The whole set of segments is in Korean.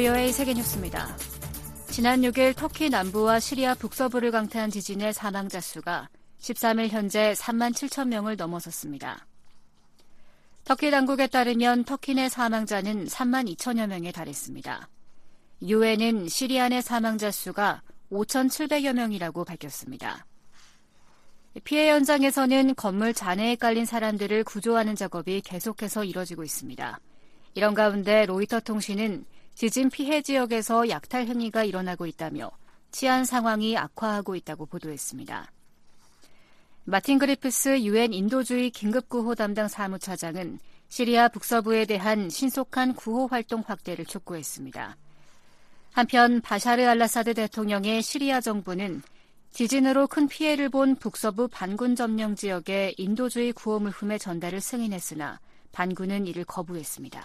VOA 세계뉴스입니다. 지난 6일 터키 남부와 시리아 북서부를 강타한 지진의 사망자 수가 13일 현재 3만 7천 명을 넘어섰습니다. 터키 당국에 따르면 터키 내 사망자는 3만 2천여 명에 달했습니다. 유엔은 시리아 내 사망자 수가 5,700여 명이라고 밝혔습니다. 피해 현장에서는 건물 잔해에 깔린 사람들을 구조하는 작업이 계속해서 이뤄지고 있습니다. 이런 가운데 로이터 통신은 지진 피해 지역에서 약탈 행위가 일어나고 있다며 치안 상황이 악화하고 있다고 보도했습니다. 마틴 그리프스 유엔 인도주의 긴급구호 담당 사무차장은 시리아 북서부에 대한 신속한 구호 활동 확대를 촉구했습니다. 한편 바샤르 알라사드 대통령의 시리아 정부는 지진으로 큰 피해를 본 북서부 반군 점령 지역에 인도주의 구호물품의 전달을 승인했으나 반군은 이를 거부했습니다.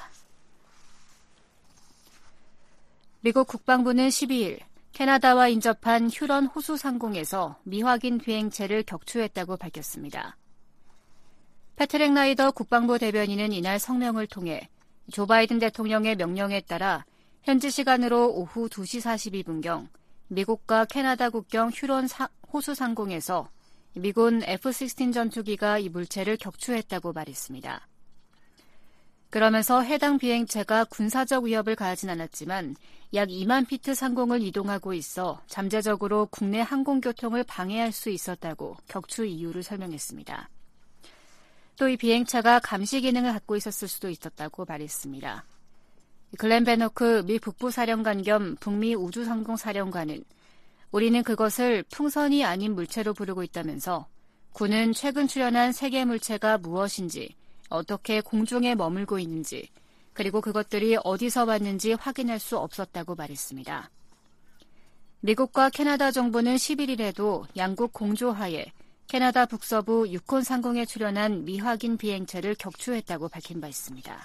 미국 국방부는 12일 캐나다와 인접한 휴런 호수 상공에서 미확인 비행체를 격추했다고 밝혔습니다. 패트릭 라이더 국방부 대변인은 이날 성명을 통해 조 바이든 대통령의 명령에 따라 현지 시간으로 오후 2시 42분경 미국과 캐나다 국경 휴런 호수 상공에서 미군 F-16 전투기가 이 물체를 격추했다고 말했습니다. 그러면서 해당 비행체가 군사적 위협을 가하진 않았지만 약 2만 피트 상공을 이동하고 있어 잠재적으로 국내 항공교통을 방해할 수 있었다고 격추 이유를 설명했습니다. 또 이 비행체가 감시 기능을 갖고 있었을 수도 있었다고 말했습니다. 글렌 베너크 미 북부사령관 겸 북미 우주상공사령관은 우리는 그것을 풍선이 아닌 물체로 부르고 있다면서 군은 최근 출현한 세계 물체가 무엇인지 어떻게 공중에 머물고 있는지 그리고 그것들이 어디서 왔는지 확인할 수 없었다고 말했습니다. 미국과 캐나다 정부는 11일에도 양국 공조하에 캐나다 북서부 유콘 상공에 출현한 미확인 비행체를 격추했다고 밝힌 바 있습니다.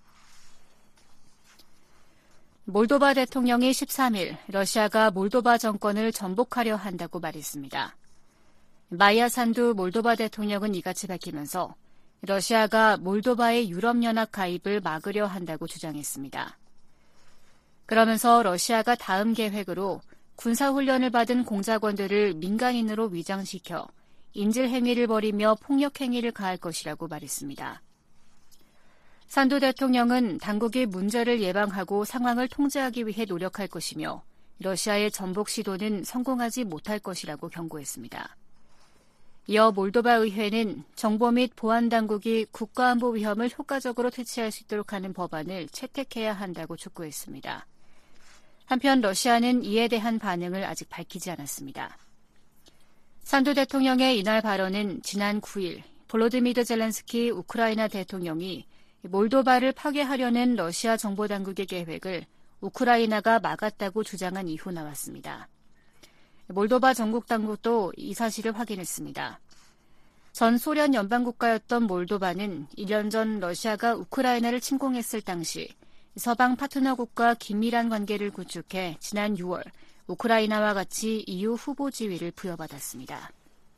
몰도바 대통령이 13일 러시아가 몰도바 정권을 전복하려 한다고 말했습니다. 마이아 산두 몰도바 대통령은 이같이 밝히면서 러시아가 몰도바의 유럽연합 가입을 막으려 한다고 주장했습니다. 그러면서 러시아가 다음 계획으로 군사훈련을 받은 공작원들을 민간인으로 위장시켜 인질 행위를 벌이며 폭력 행위를 가할 것이라고 말했습니다. 산두 대통령은 당국이 문제를 예방하고 상황을 통제하기 위해 노력할 것이며 러시아의 전복 시도는 성공하지 못할 것이라고 경고했습니다. 이어 몰도바 의회는 정보 및 보안당국이 국가안보 위험을 효과적으로 퇴치할 수 있도록 하는 법안을 채택해야 한다고 촉구했습니다. 한편 러시아는 이에 대한 반응을 아직 밝히지 않았습니다. 산두 대통령의 이날 발언은 지난 9일 볼로디미르 젤렌스키 우크라이나 대통령이 몰도바를 파괴하려는 러시아 정보당국의 계획을 우크라이나가 막았다고 주장한 이후 나왔습니다. 몰도바 전국당국도 이 사실을 확인했습니다. 전 소련 연방국가였던 몰도바는 1년 전 러시아가 우크라이나를 침공했을 당시 서방 파트너국과 긴밀한 관계를 구축해 지난 6월 우크라이나와 같이 EU 후보 지위를 부여받았습니다.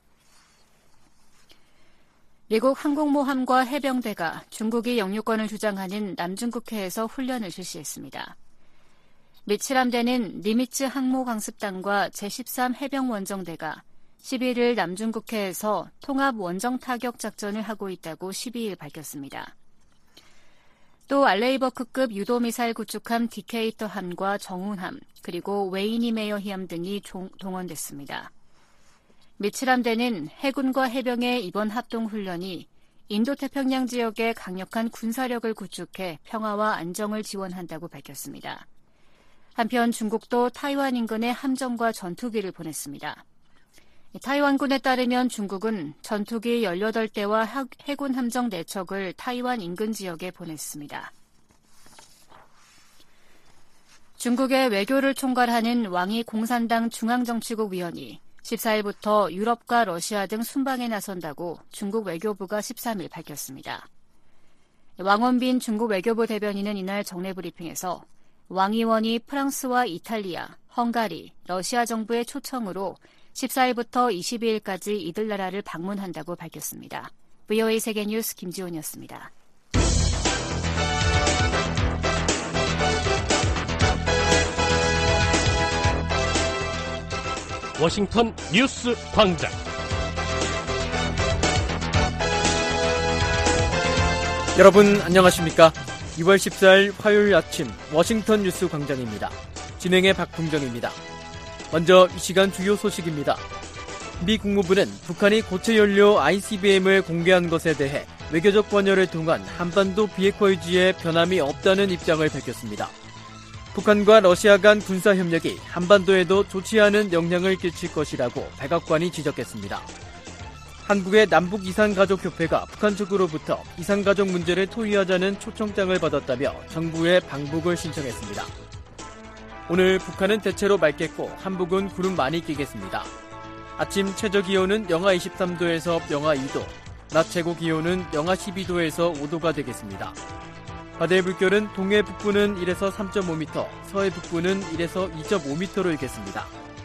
미국 항공모함과 해병대가 중국이 영유권을 주장하는 남중국해에서 훈련을 실시했습니다. 미칠함대는 니미츠 항모강습단과 제13 해병원정대가 11일 남중국해에서 통합 원정 타격 작전을 하고 있다고 12일 밝혔습니다. 또 알레이버크급 유도미사일 구축함 디케이터함과 정훈함, 그리고 웨이니메어히함 등이 동원됐습니다. 미칠함대는 해군과 해병의 이번 합동훈련이 인도태평양 지역의 강력한 군사력을 구축해 평화와 안정을 지원한다고 밝혔습니다. 한편 중국도 타이완 인근에 함정과 전투기를 보냈습니다. 타이완군에 따르면 중국은 전투기 18대와 해군 함정 4척을 타이완 인근 지역에 보냈습니다. 중국의 외교를 총괄하는 왕이 공산당 중앙정치국 위원이 14일부터 유럽과 러시아 등 순방에 나선다고 중국 외교부가 13일 밝혔습니다. 왕원빈 중국 외교부 대변인은 이날 정례 브리핑에서 왕 의원이 프랑스와 이탈리아, 헝가리, 러시아 정부의 초청으로 14일부터 22일까지 이들 나라를 방문한다고 밝혔습니다. VOA 세계뉴스 김지훈이었습니다. 워싱턴 뉴스 광장. 여러분 안녕하십니까? 2월 14일 화요일 아침 워싱턴 뉴스 광장입니다. 진행의 박풍정입니다. 먼저 이 시간 주요 소식입니다. 미 국무부는 북한이 고체 연료 ICBM을 공개한 것에 대해 외교적 관여를 통한 한반도 비핵화 유지에 변함이 없다는 입장을 밝혔습니다. 북한과 러시아 간 군사 협력이 한반도에도 좋지 않은 영향을 끼칠 것이라고 백악관이 지적했습니다. 한국의 남북 이산가족협회가 북한 측으로부터 이산가족 문제를 토의하자는 초청장을 받았다며 정부에 방북을 신청했습니다. 오늘 북한은 대체로 맑겠고 한북은 구름 많이 끼겠습니다. 아침 최저기온은 영하 23도에서 영하 2도, 낮 최고기온은 영하 12도에서 5도가 되겠습니다. 바다의 물결은 동해 북부는 1에서 3.5m, 서해 북부는 1에서 2.5m로 일겠습니다.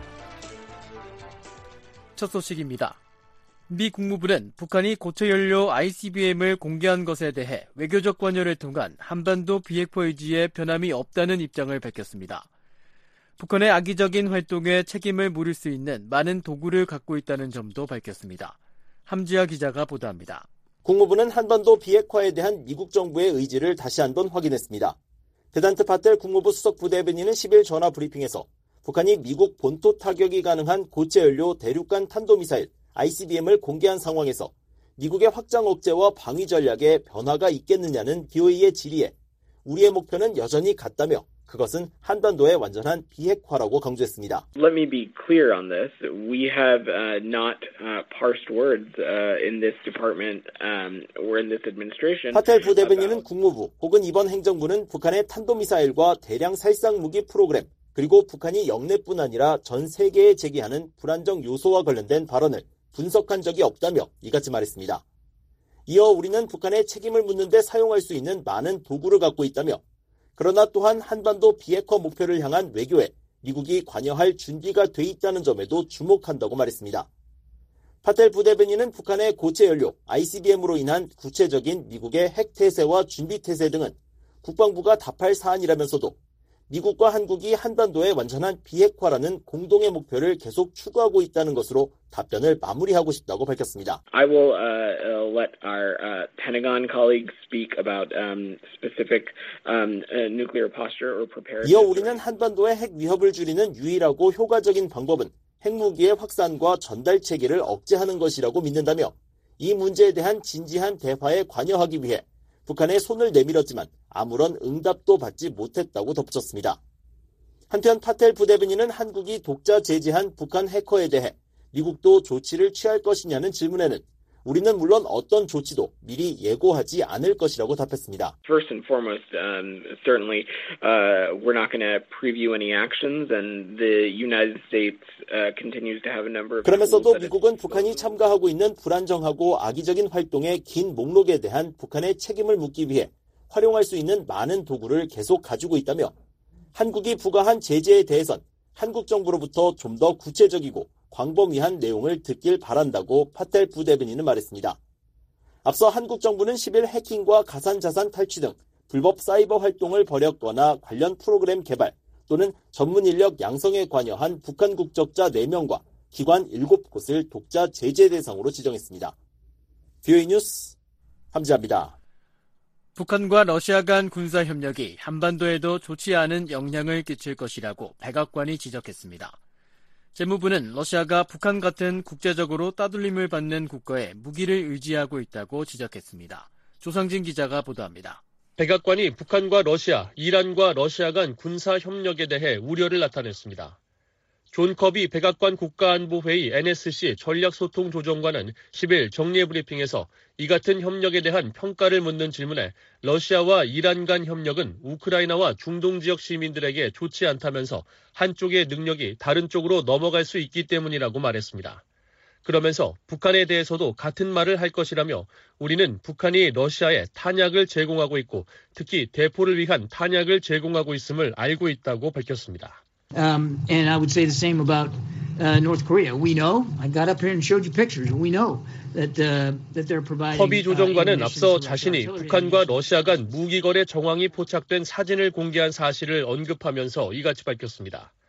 첫 소식입니다. 미 국무부는 북한이 고체 연료 ICBM을 공개한 것에 대해 외교적 관여를 통한 한반도 비핵화 유지에 변함이 없다는 입장을 밝혔습니다. 북한의 악의적인 활동에 책임을 물을 수 있는 많은 도구를 갖고 있다는 점도 밝혔습니다. 함지아 기자가 보도합니다. 국무부는 한반도 비핵화에 대한 미국 정부의 의지를 다시 한번 확인했습니다. 베단트 파텔 국무부 수석 부대변인은 10일 전화 브리핑에서 북한이 미국 본토 타격이 가능한 고체 연료 대륙간 탄도미사일 ICBM을 공개한 상황에서 미국의 확장 억제와 방위 전략에 변화가 있겠느냐는 BOE의 질의에 우리의 목표는 여전히 같다며 그것은 한반도의 완전한 비핵화라고 강조했습니다. Let me be clear on this. We have not parsed words in this department or in this administration. 파텔 부대변인은 국무부 혹은 이번 행정부는 북한의 탄도미사일과 대량 살상 무기 프로그램 그리고 북한이 영내뿐 아니라 전 세계에 제기하는 불안정 요소와 관련된 발언을 분석한 적이 없다며 이같이 말했습니다. 이어 우리는 북한의 책임을 묻는 데 사용할 수 있는 많은 도구를 갖고 있다며 그러나 또한 한반도 비핵화 목표를 향한 외교에 미국이 관여할 준비가 돼 있다는 점에도 주목한다고 말했습니다. 파텔 부대변인은 북한의 고체 연료 ICBM으로 인한 구체적인 미국의 핵태세와 준비태세 등은 국방부가 답할 사안이라면서도 미국과 한국이 한반도의 완전한 비핵화라는 공동의 목표를 계속 추구하고 있다는 것으로 답변을 마무리하고 싶다고 밝혔습니다. I will let our Pentagon colleagues speak about specific nuclear posture or preparedness. 이어 우리는 한반도의 핵 위협을 줄이는 유일하고 효과적인 방법은 핵무기의 확산과 전달 체계를 억제하는 것이라고 믿는다며 이 문제에 대한 진지한 대화에 관여하기 위해 북한에 손을 내밀었지만 아무런 응답도 받지 못했다고 덧붙였습니다. 한편 파텔 부대변인은 한국이 독자 제재한 북한 해커에 대해 미국도 조치를 취할 것이냐는 질문에는 우리는 물론 어떤 조치도 미리 예고하지 않을 것이라고 답했습니다. First and foremost, certainly we're not going to preview any actions and the United States continues to have a number of 그러면서도 미국은 북한이 참가하고 있는 불안정하고 악의적인 활동의 긴 목록에 대한 북한의 책임을 묻기 위해 활용할 수 있는 많은 도구를 계속 가지고 있다며 한국이 부과한 제재에 대해선 한국 정부로부터 좀 더 구체적이고 광범위한 내용을 듣길 바란다고 파텔 부대변인은 말했습니다. 앞서 한국 정부는 10일 해킹과 가상자산 탈취 등 불법 사이버 활동을 벌였거나 관련 프로그램 개발 또는 전문 인력 양성에 관여한 북한 국적자 4명과 기관 7곳을 독자 제재 대상으로 지정했습니다. BOE 뉴스 함지아입니다. 북한과 러시아 간 군사 협력이 한반도에도 좋지 않은 영향을 끼칠 것이라고 백악관이 지적했습니다. 재무부는 러시아가 북한 같은 국제적으로 따돌림을 받는 국가에 무기를 의지하고 있다고 지적했습니다. 조상진 기자가 보도합니다. 백악관이 북한과 러시아, 이란과 러시아 간 군사 협력에 대해 우려를 나타냈습니다. 존 커비 백악관 국가안보회의 NSC 전략소통조정관은 10일 정례 브리핑에서 이 같은 협력에 대한 평가를 묻는 질문에 러시아와 이란 간 협력은 우크라이나와 중동 지역 시민들에게 좋지 않다면서 한쪽의 능력이 다른 쪽으로 넘어갈 수 있기 때문이라고 말했습니다. 그러면서 북한에 대해서도 같은 말을 할 것이라며 우리는 북한이 러시아에 탄약을 제공하고 있고 특히 대포를 위한 탄약을 제공하고 있음을 알고 있다고 밝혔습니다. And I would say the same about North Korea. We know. I got up here and showed you pictures. We know that they're providing. 커비 조정관은 앞서 자신이 북한과 러시아 간 무기 거래 정황이 포착된 사진을 공개한 사실을 언급하면서 이같이 밝혔습니다.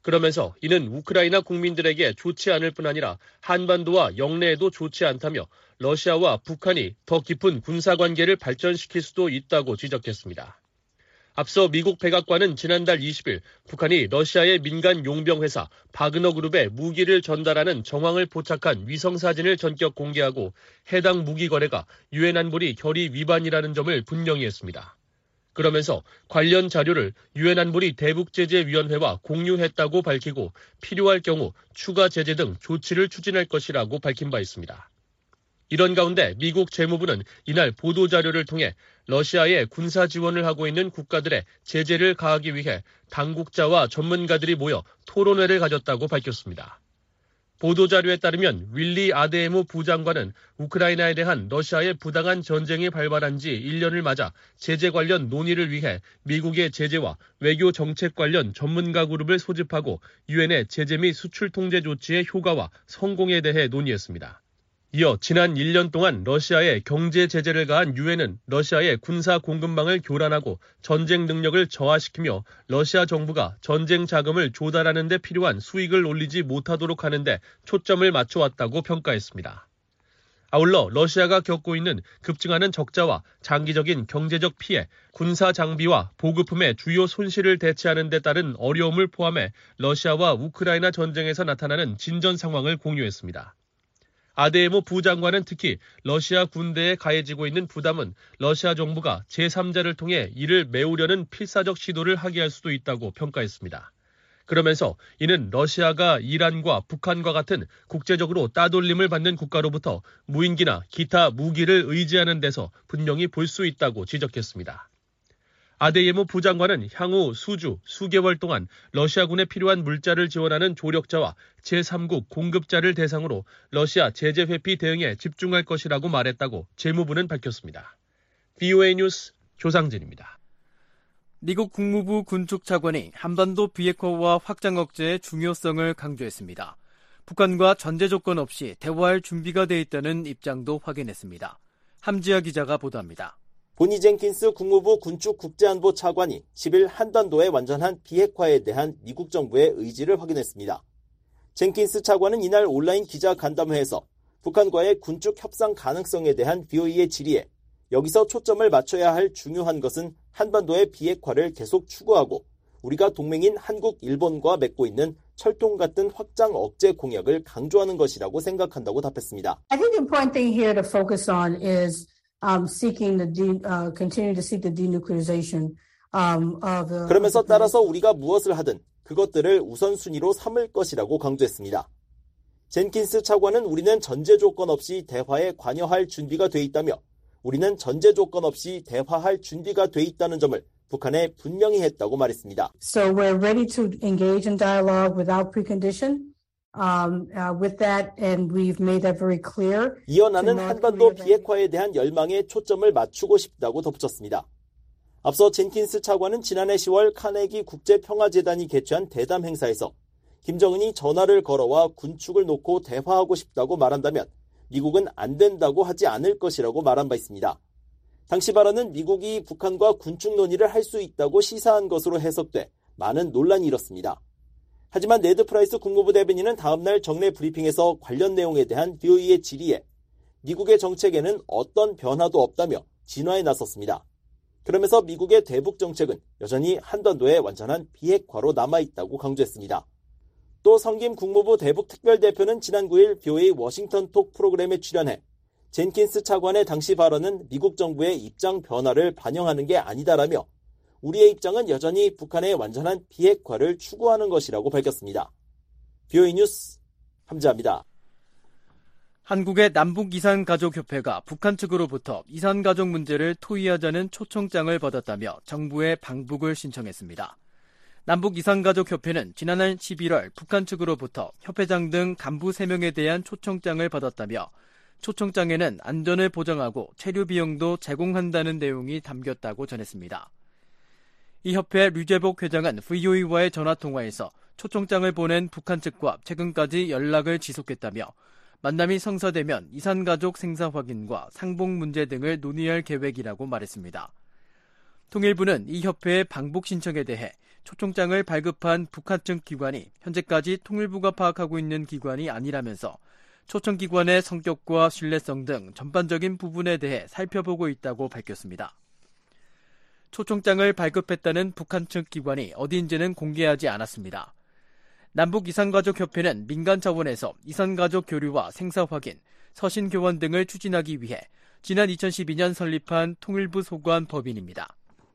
그러면서 이는 우크라이나 국민들에게 좋지 않을 뿐 아니라 한반도와 영내에도 좋지 않다며 러시아와 북한이 더 깊은 군사관계를 발전시킬 수도 있다고 지적했습니다. 앞서 미국 백악관은 지난달 20일 북한이 러시아의 민간 용병회사 바그너 그룹에 무기를 전달하는 정황을 포착한 위성사진을 전격 공개하고 해당 무기 거래가 유엔 안보리 결의 위반이라는 점을 분명히 했습니다. 그러면서 관련 자료를 유엔 안보리 대북제재위원회와 공유했다고 밝히고 필요할 경우 추가 제재 등 조치를 추진할 것이라고 밝힌 바 있습니다. 이런 가운데 미국 재무부는 이날 보도자료를 통해 러시아에 군사 지원을 하고 있는 국가들의 제재를 가하기 위해 당국자와 전문가들이 모여 토론회를 가졌다고 밝혔습니다. 보도자료에 따르면 윌리 아데에모 부장관은 우크라이나에 대한 러시아의 부당한 전쟁이 발발한 지 1년을 맞아 제재 관련 논의를 위해 미국의 제재와 외교 정책 관련 전문가 그룹을 소집하고 유엔의 제재 및 수출 통제 조치의 효과와 성공에 대해 논의했습니다. 이어 지난 1년 동안 러시아에 경제 제재를 가한 유엔은 러시아의 군사 공급망을 교란하고 전쟁 능력을 저하시키며 러시아 정부가 전쟁 자금을 조달하는 데 필요한 수익을 올리지 못하도록 하는 데 초점을 맞춰왔다고 평가했습니다. 아울러 러시아가 겪고 있는 급증하는 적자와 장기적인 경제적 피해, 군사 장비와 보급품의 주요 손실을 대체하는 데 따른 어려움을 포함해 러시아와 우크라이나 전쟁에서 나타나는 진전 상황을 공유했습니다. 아데에모 부장관은 특히 러시아 군대에 가해지고 있는 부담은 러시아 정부가 제3자를 통해 이를 메우려는 필사적 시도를 하게 할 수도 있다고 평가했습니다. 그러면서 이는 러시아가 이란과 북한과 같은 국제적으로 따돌림을 받는 국가로부터 무인기나 기타 무기를 의지하는 데서 분명히 볼 수 있다고 지적했습니다. 아데예모 부장관은 향후 수개월 동안 러시아군에 필요한 물자를 지원하는 조력자와 제3국 공급자를 대상으로 러시아 제재 회피 대응에 집중할 것이라고 말했다고 재무부는 밝혔습니다. VOA 뉴스 조상진입니다. 미국 국무부 군축 차관이 한반도 비핵화와 확장 억제의 중요성을 강조했습니다. 북한과 전제 조건 없이 대화할 준비가 돼 있다는 입장도 확인했습니다. 함지아 기자가 보도합니다. 보니 젠킨스 국무부 군축 국제안보 차관이 10일 한반도의 완전한 비핵화에 대한 미국 정부의 의지를 확인했습니다. 젠킨스 차관은 이날 온라인 기자 간담회에서 북한과의 군축 협상 가능성에 대한 VOA의 질의에 여기서 초점을 맞춰야 할 중요한 것은 한반도의 비핵화를 계속 추구하고 우리가 동맹인 한국, 일본과 맺고 있는 철통 같은 확장 억제 공약을 강조하는 것이라고 생각한다고 답했습니다. I think the important thing here to focus on is continue to seek the denuclearization of the. 그러면서 따라서 우리가 무엇을 하든 그것들을 우선순위로 삼을 것이라고 강조했습니다. 젠킨스 차관은 우리는 전제 조건 없이 대화에 관여할 준비가 돼 있다며 우리는 전제 조건 없이 대화할 준비가 돼 있다는 점을 북한에 분명히 했다고 말했습니다. So we're ready to engage in dialogue without precondition. With that, and we've made that very clear. 이어 나는 한반도 비핵화에 대한 열망에 초점을 맞추고 싶다고 덧붙였습니다. 앞서 젠킨스 차관은 지난해 10월 카네기 국제평화재단이 개최한 대담 행사에서 김정은이 전화를 걸어와 군축을 놓고 대화하고 싶다고 말한다면 미국은 안 된다고 하지 않을 것이라고 말한 바 있습니다. 당시 발언은 미국이 북한과 군축 논의를 할 수 있다고 시사한 것으로 해석돼 많은 논란이 일었습니다. 하지만 네드 프라이스 국무부 대변인은 다음날 정례 브리핑에서 관련 내용에 대한 VOA의 질의에 미국의 정책에는 어떤 변화도 없다며 진화에 나섰습니다. 그러면서 미국의 대북 정책은 여전히 한반도의 완전한 비핵화로 남아있다고 강조했습니다. 또 성김 국무부 대북 특별대표는 지난 9일 VOA 워싱턴 톡 프로그램에 출연해 젠킨스 차관의 당시 발언은 미국 정부의 입장 변화를 반영하는 게 아니다라며 우리의 입장은 여전히 북한의 완전한 비핵화를 추구하는 것이라고 밝혔습니다. VOA 뉴스 함지아입니다. 한국의 남북이산가족협회가 북한 측으로부터 이산가족 문제를 토의하자는 초청장을 받았다며 정부에 방북을 신청했습니다. 남북이산가족협회는 지난해 11월 북한 측으로부터 협회장 등 간부 3명에 대한 초청장을 받았다며 초청장에는 안전을 보장하고 체류 비용도 제공한다는 내용이 담겼다고 전했습니다. 이 협회 류재복 회장은 VOA와의 전화통화에서 초청장을 보낸 북한 측과 최근까지 연락을 지속했다며 만남이 성사되면 이산가족 생사 확인과 상봉 문제 등을 논의할 계획이라고 말했습니다. 통일부는 이 협회의 방북 신청에 대해 초청장을 발급한 북한 측 기관이 현재까지 통일부가 파악하고 있는 기관이 아니라면서 초청기관의 성격과 신뢰성 등 전반적인 부분에 대해 살펴보고 있다고 밝혔습니다. 초청장을 발급했다는 북한 측 기관이 어디인지는 공개하지 않았습니다. 남북이산가족협회는 민간 차원에서 이산가족 교류와 생사 확인, 서신 교환 등을 추진하기 위해 지난 2012년 설립한 통일부 소관 법인입니다.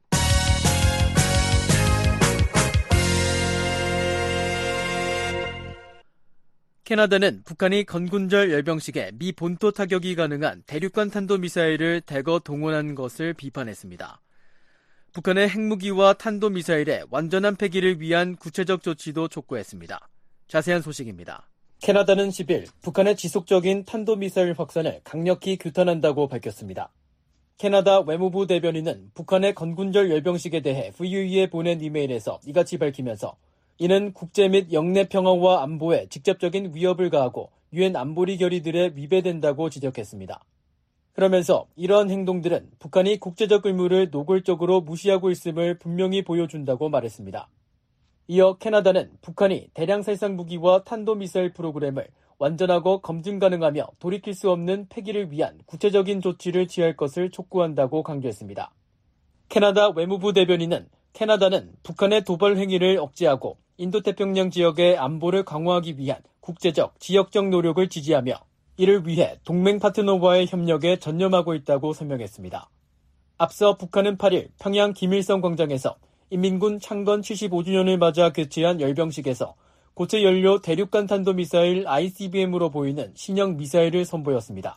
캐나다는 북한이 건군절 열병식에 미 본토 타격이 가능한 대륙간 탄도미사일을 대거 동원한 것을 비판했습니다. 북한의 핵무기와 탄도미사일의 완전한 폐기를 위한 구체적 조치도 촉구했습니다. 자세한 소식입니다. 캐나다는 10일 북한의 지속적인 탄도미사일 확산을 강력히 규탄한다고 밝혔습니다. 캐나다 외무부 대변인은 북한의 건군절 열병식에 대해 VOE에 보낸 이메일에서 이같이 밝히면서 이는 국제 및 영내 평화와 안보에 직접적인 위협을 가하고 유엔 안보리 결의들에 위배된다고 지적했습니다. 그러면서 이러한 행동들은 북한이 국제적 의무를 노골적으로 무시하고 있음을 분명히 보여준다고 말했습니다. 이어 캐나다는 북한이 대량 살상 무기와 탄도미사일 프로그램을 완전하고 검증 가능하며 돌이킬 수 없는 폐기를 위한 구체적인 조치를 취할 것을 촉구한다고 강조했습니다. 캐나다 외무부 대변인은 캐나다는 북한의 도발 행위를 억제하고 인도태평양 지역의 안보를 강화하기 위한 국제적, 지역적 노력을 지지하며 이를 위해 동맹 파트너와의 협력에 전념하고 있다고 설명했습니다. 앞서 북한은 8일 평양 김일성 광장에서 인민군 창건 75주년을 맞아 개최한 열병식에서 고체 연료 대륙간 탄도미사일 ICBM으로 보이는 신형 미사일을 선보였습니다.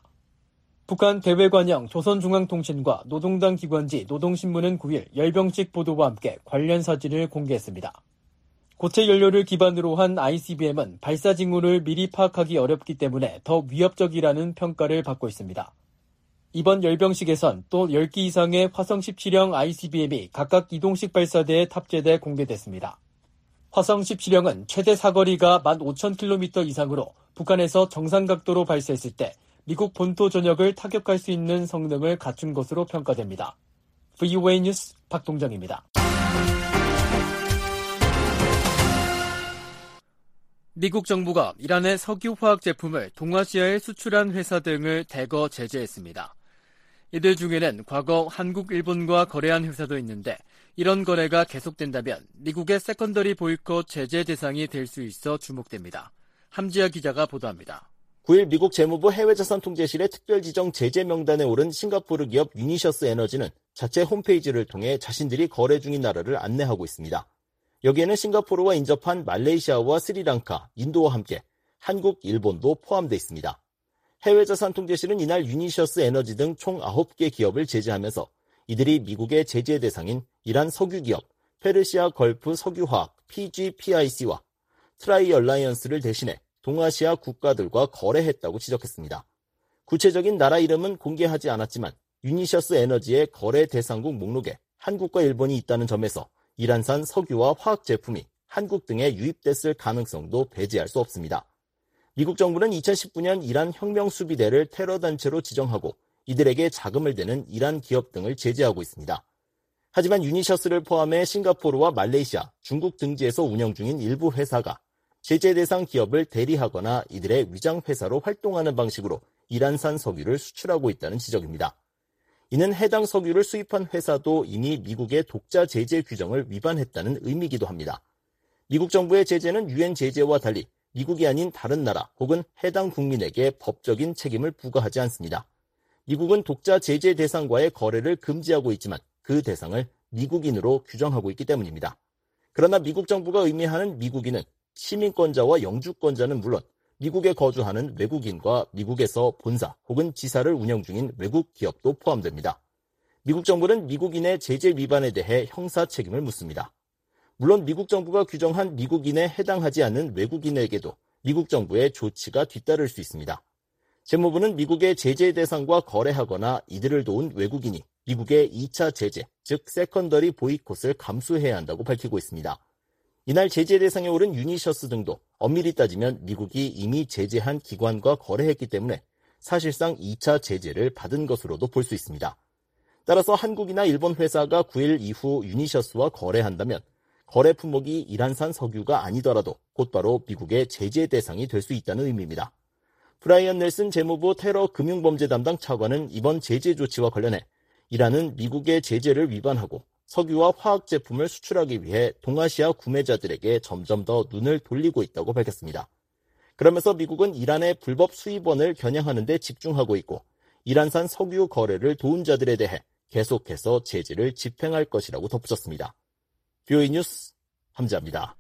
북한 대외관영 조선중앙통신과 노동당 기관지 노동신문은 9일 열병식 보도와 함께 관련 사진을 공개했습니다. 고체 연료를 기반으로 한 ICBM은 발사 징후를 미리 파악하기 어렵기 때문에 더 위협적이라는 평가를 받고 있습니다. 이번 열병식에선 또 10기 이상의 화성 17형 ICBM이 각각 이동식 발사대에 탑재돼 공개됐습니다. 화성 17형은 최대 사거리가 15,000km 이상으로 북한에서 정상 각도로 발사했을 때 미국 본토 전역을 타격할 수 있는 성능을 갖춘 것으로 평가됩니다. VOA 뉴스 박동정입니다. 미국 정부가 이란의 석유 화학 제품을 동아시아에 수출한 회사 등을 대거 제재했습니다. 이들 중에는 과거 한국, 일본과 거래한 회사도 있는데 이런 거래가 계속된다면 미국의 세컨더리 보이콧 제재 대상이 될 수 있어 주목됩니다. 함지아 기자가 보도합니다. 9일 미국 재무부 해외자산통제실의 특별지정 제재 명단에 오른 싱가포르 기업 유니셔스 에너지는 자체 홈페이지를 통해 자신들이 거래 중인 나라를 안내하고 있습니다. 여기에는 싱가포르와 인접한 말레이시아와 스리랑카, 인도와 함께 한국, 일본도 포함되어 있습니다. 해외자산통제실은 이날 유니셔스 에너지 등 총 9개 기업을 제재하면서 이들이 미국의 제재 대상인 이란 석유기업, 페르시아 걸프 석유화학, PGPIC와 트라이 얼라이언스를 대신해 동아시아 국가들과 거래했다고 지적했습니다. 구체적인 나라 이름은 공개하지 않았지만 유니셔스 에너지의 거래 대상국 목록에 한국과 일본이 있다는 점에서 이란산 석유와 화학 제품이 한국 등에 유입됐을 가능성도 배제할 수 없습니다. 미국 정부는 2019년 이란 혁명수비대를 테러단체로 지정하고 이들에게 자금을 대는 이란 기업 등을 제재하고 있습니다. 하지만 유니셔스를 포함해 싱가포르와 말레이시아, 중국 등지에서 운영 중인 일부 회사가 제재 대상 기업을 대리하거나 이들의 위장회사로 활동하는 방식으로 이란산 석유를 수출하고 있다는 지적입니다. 이는 해당 석유를 수입한 회사도 이미 미국의 독자 제재 규정을 위반했다는 의미이기도 합니다. 미국 정부의 제재는 유엔 제재와 달리 미국이 아닌 다른 나라 혹은 해당 국민에게 법적인 책임을 부과하지 않습니다. 미국은 독자 제재 대상과의 거래를 금지하고 있지만 그 대상을 미국인으로 규정하고 있기 때문입니다. 그러나 미국 정부가 의미하는 미국인은 시민권자와 영주권자는 물론 미국에 거주하는 외국인과 미국에서 본사 혹은 지사를 운영 중인 외국 기업도 포함됩니다. 미국 정부는 미국인의 제재 위반에 대해 형사 책임을 묻습니다. 물론 미국 정부가 규정한 미국인에 해당하지 않는 외국인에게도 미국 정부의 조치가 뒤따를 수 있습니다. 재무부는 미국의 제재 대상과 거래하거나 이들을 도운 외국인이 미국의 2차 제재, 즉 세컨더리 보이콧을 감수해야 한다고 밝히고 있습니다. 이날 제재 대상에 오른 유니셔스 등도 엄밀히 따지면 미국이 이미 제재한 기관과 거래했기 때문에 사실상 2차 제재를 받은 것으로도 볼 수 있습니다. 따라서 한국이나 일본 회사가 9일 이후 유니셔스와 거래한다면 거래 품목이 이란산 석유가 아니더라도 곧바로 미국의 제재 대상이 될 수 있다는 의미입니다. 브라이언 넬슨 재무부 테러 금융범죄 담당 차관은 이번 제재 조치와 관련해 이란은 미국의 제재를 위반하고 석유와 화학 제품을 수출하기 위해 동아시아 구매자들에게 점점 더 눈을 돌리고 있다고 밝혔습니다. 그러면서 미국은 이란의 불법 수입원을 겨냥하는 데 집중하고 있고 이란산 석유 거래를 도운 자들에 대해 계속해서 제재를 집행할 것이라고 덧붙였습니다. VOA 뉴스 함자입니다.